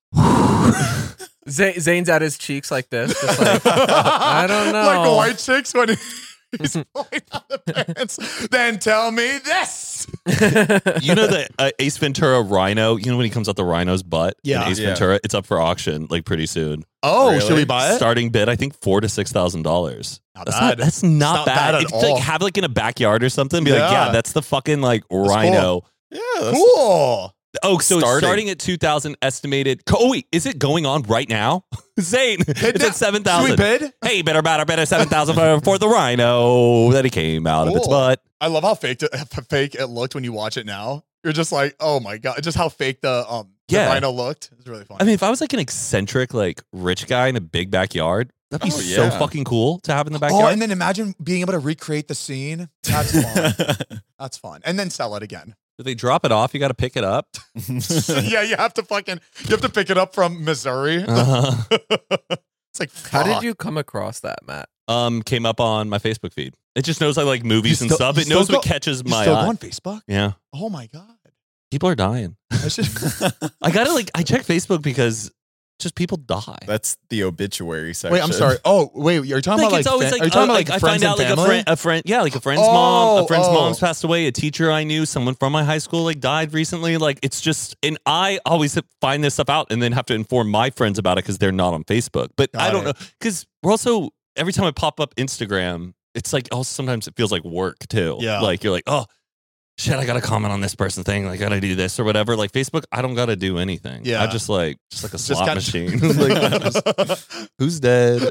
Z- Zane's at his cheeks like this, just like I don't know.
like white chicks when he's pulling out the pants. Then tell me this.
You know the uh, Ace Ventura Rhino? You know when he comes out the rhino's butt?
Yeah.
in Ace
Yeah.
Ventura? It's up for auction like pretty soon.
Oh,
Really?
should we buy it?
Starting bid, I think four to six thousand dollars.
Not
That's
bad.
not that's not,
It's not
bad.
bad at
If,
all.
Like have like in a backyard or something. Be like,
Yeah.
yeah, that's the fucking like rhino.
Yeah, that's,
Cool.
Oh, so
Starting.
it's starting at two thousand estimated. Oh wait, is it going on right now? Zane, it's
now.
at seven
Should we
thousand.
bid?
Hey, better, better, better, seven thousand for, for the rhino that he came out of its
Cool.
butt.
I love how fake it, fake it looked when you watch it now. You're just like, oh my god, just how fake the um the
Yeah.
rhino looked. It's really fun.
I mean, if I was like an eccentric, like rich guy in a big backyard, that'd be
Oh,
so
yeah.
fucking cool to have in the
oh,
backyard.
and then imagine being able to recreate the scene. That's fun. That's fun. And then sell it again.
If they drop it off, you got to pick it up.
Yeah, you have to fucking you have to pick it up from Missouri.
Uh-huh.
It's like,
How did
fuck.
you come across that, Matt?
um, came up on my Facebook feed. It just knows I like movies
You
and
still-
stuff.
you
It knows
still
what
go-
catches
You
my
still
eye.
go on Facebook?
Yeah,
Oh my god.
people are dying.
That's just
I gotta like I check Facebook because just people die.
that's the obituary section.
Wait, I'm sorry. Oh, wait, you're talking
Like
about like,
it's always
fa-
like,
are you talking
uh,
about
like
like
I
friends
find out
and
like a
family?
friend, a friend, yeah, like a friend's mom,
Oh,
a friend's
oh.
mom's passed away. A teacher I knew, someone from my high school, like died recently. Like it's just, and I always find this stuff out and then have to inform my friends about it because they're not on Facebook. But I
Got
don't
it.
know because we're also every time I pop up Instagram, it's like also sometimes it feels like work too.
Yeah.
like you're like oh. Shit, I gotta comment on this person thing. Like, gotta do this or whatever. Like Facebook, I don't gotta do anything.
Yeah.
I just like, just like a
Just
slot
kinda-
machine. Like, just- who's dead?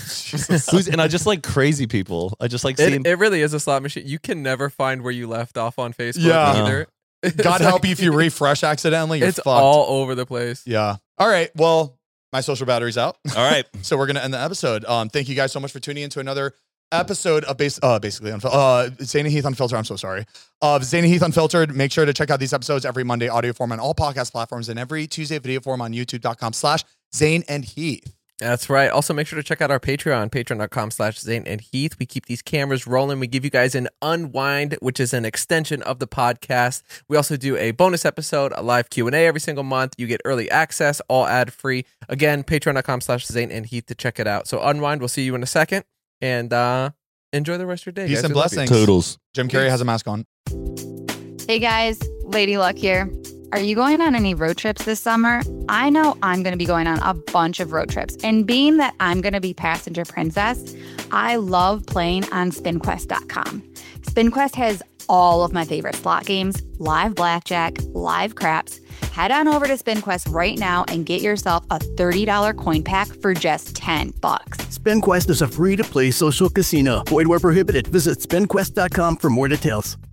Who's and I just like crazy people. I just like seeing.
It, it really is a slot machine. You can never find where you left off on Facebook
Yeah.
either. It's
God
like-
help you if you refresh accidentally. You're
It's
fucked.
all over the place.
Yeah. All right. Well, my social battery's out.
All right.
So we're gonna end the episode. Um, thank you guys so much for tuning in to another episode of base, uh, basically unfil- uh, Zane and Heath Unfiltered. I'm so sorry. Of Zane and Heath Unfiltered. Make sure to check out these episodes every Monday, audio form on all podcast platforms, and every Tuesday, video form on YouTube.com slash Zane and Heath.
That's right. Also, make sure to check out our Patreon, patreon.com slash Zane and Heath. We keep these cameras rolling. We give you guys an unwind, which is an extension of the podcast. We also do a bonus episode, a live Q and A every single month. You get early access, all ad-free. Again, patreon.com slash Zane and Heath to check it out. So unwind. We'll see you in a second. And uh, enjoy the rest of your day.
Peace
guys.
and
We love you.
blessings.
Toodles.
Jim Carrey has a mask on.
Hey guys, Lady Luck here. Are you going on any road trips this summer? I know I'm going to be going on a bunch of road trips. And being that I'm going to be passenger princess, I love playing on spin quest dot com. SpinQuest has all of my favorite slot games, live blackjack, live craps. Head on over to SpinQuest right now and get yourself a thirty dollars coin pack for just ten bucks.
SpinQuest is a free-to-play social casino. Void where prohibited. Visit spin quest dot com for more details.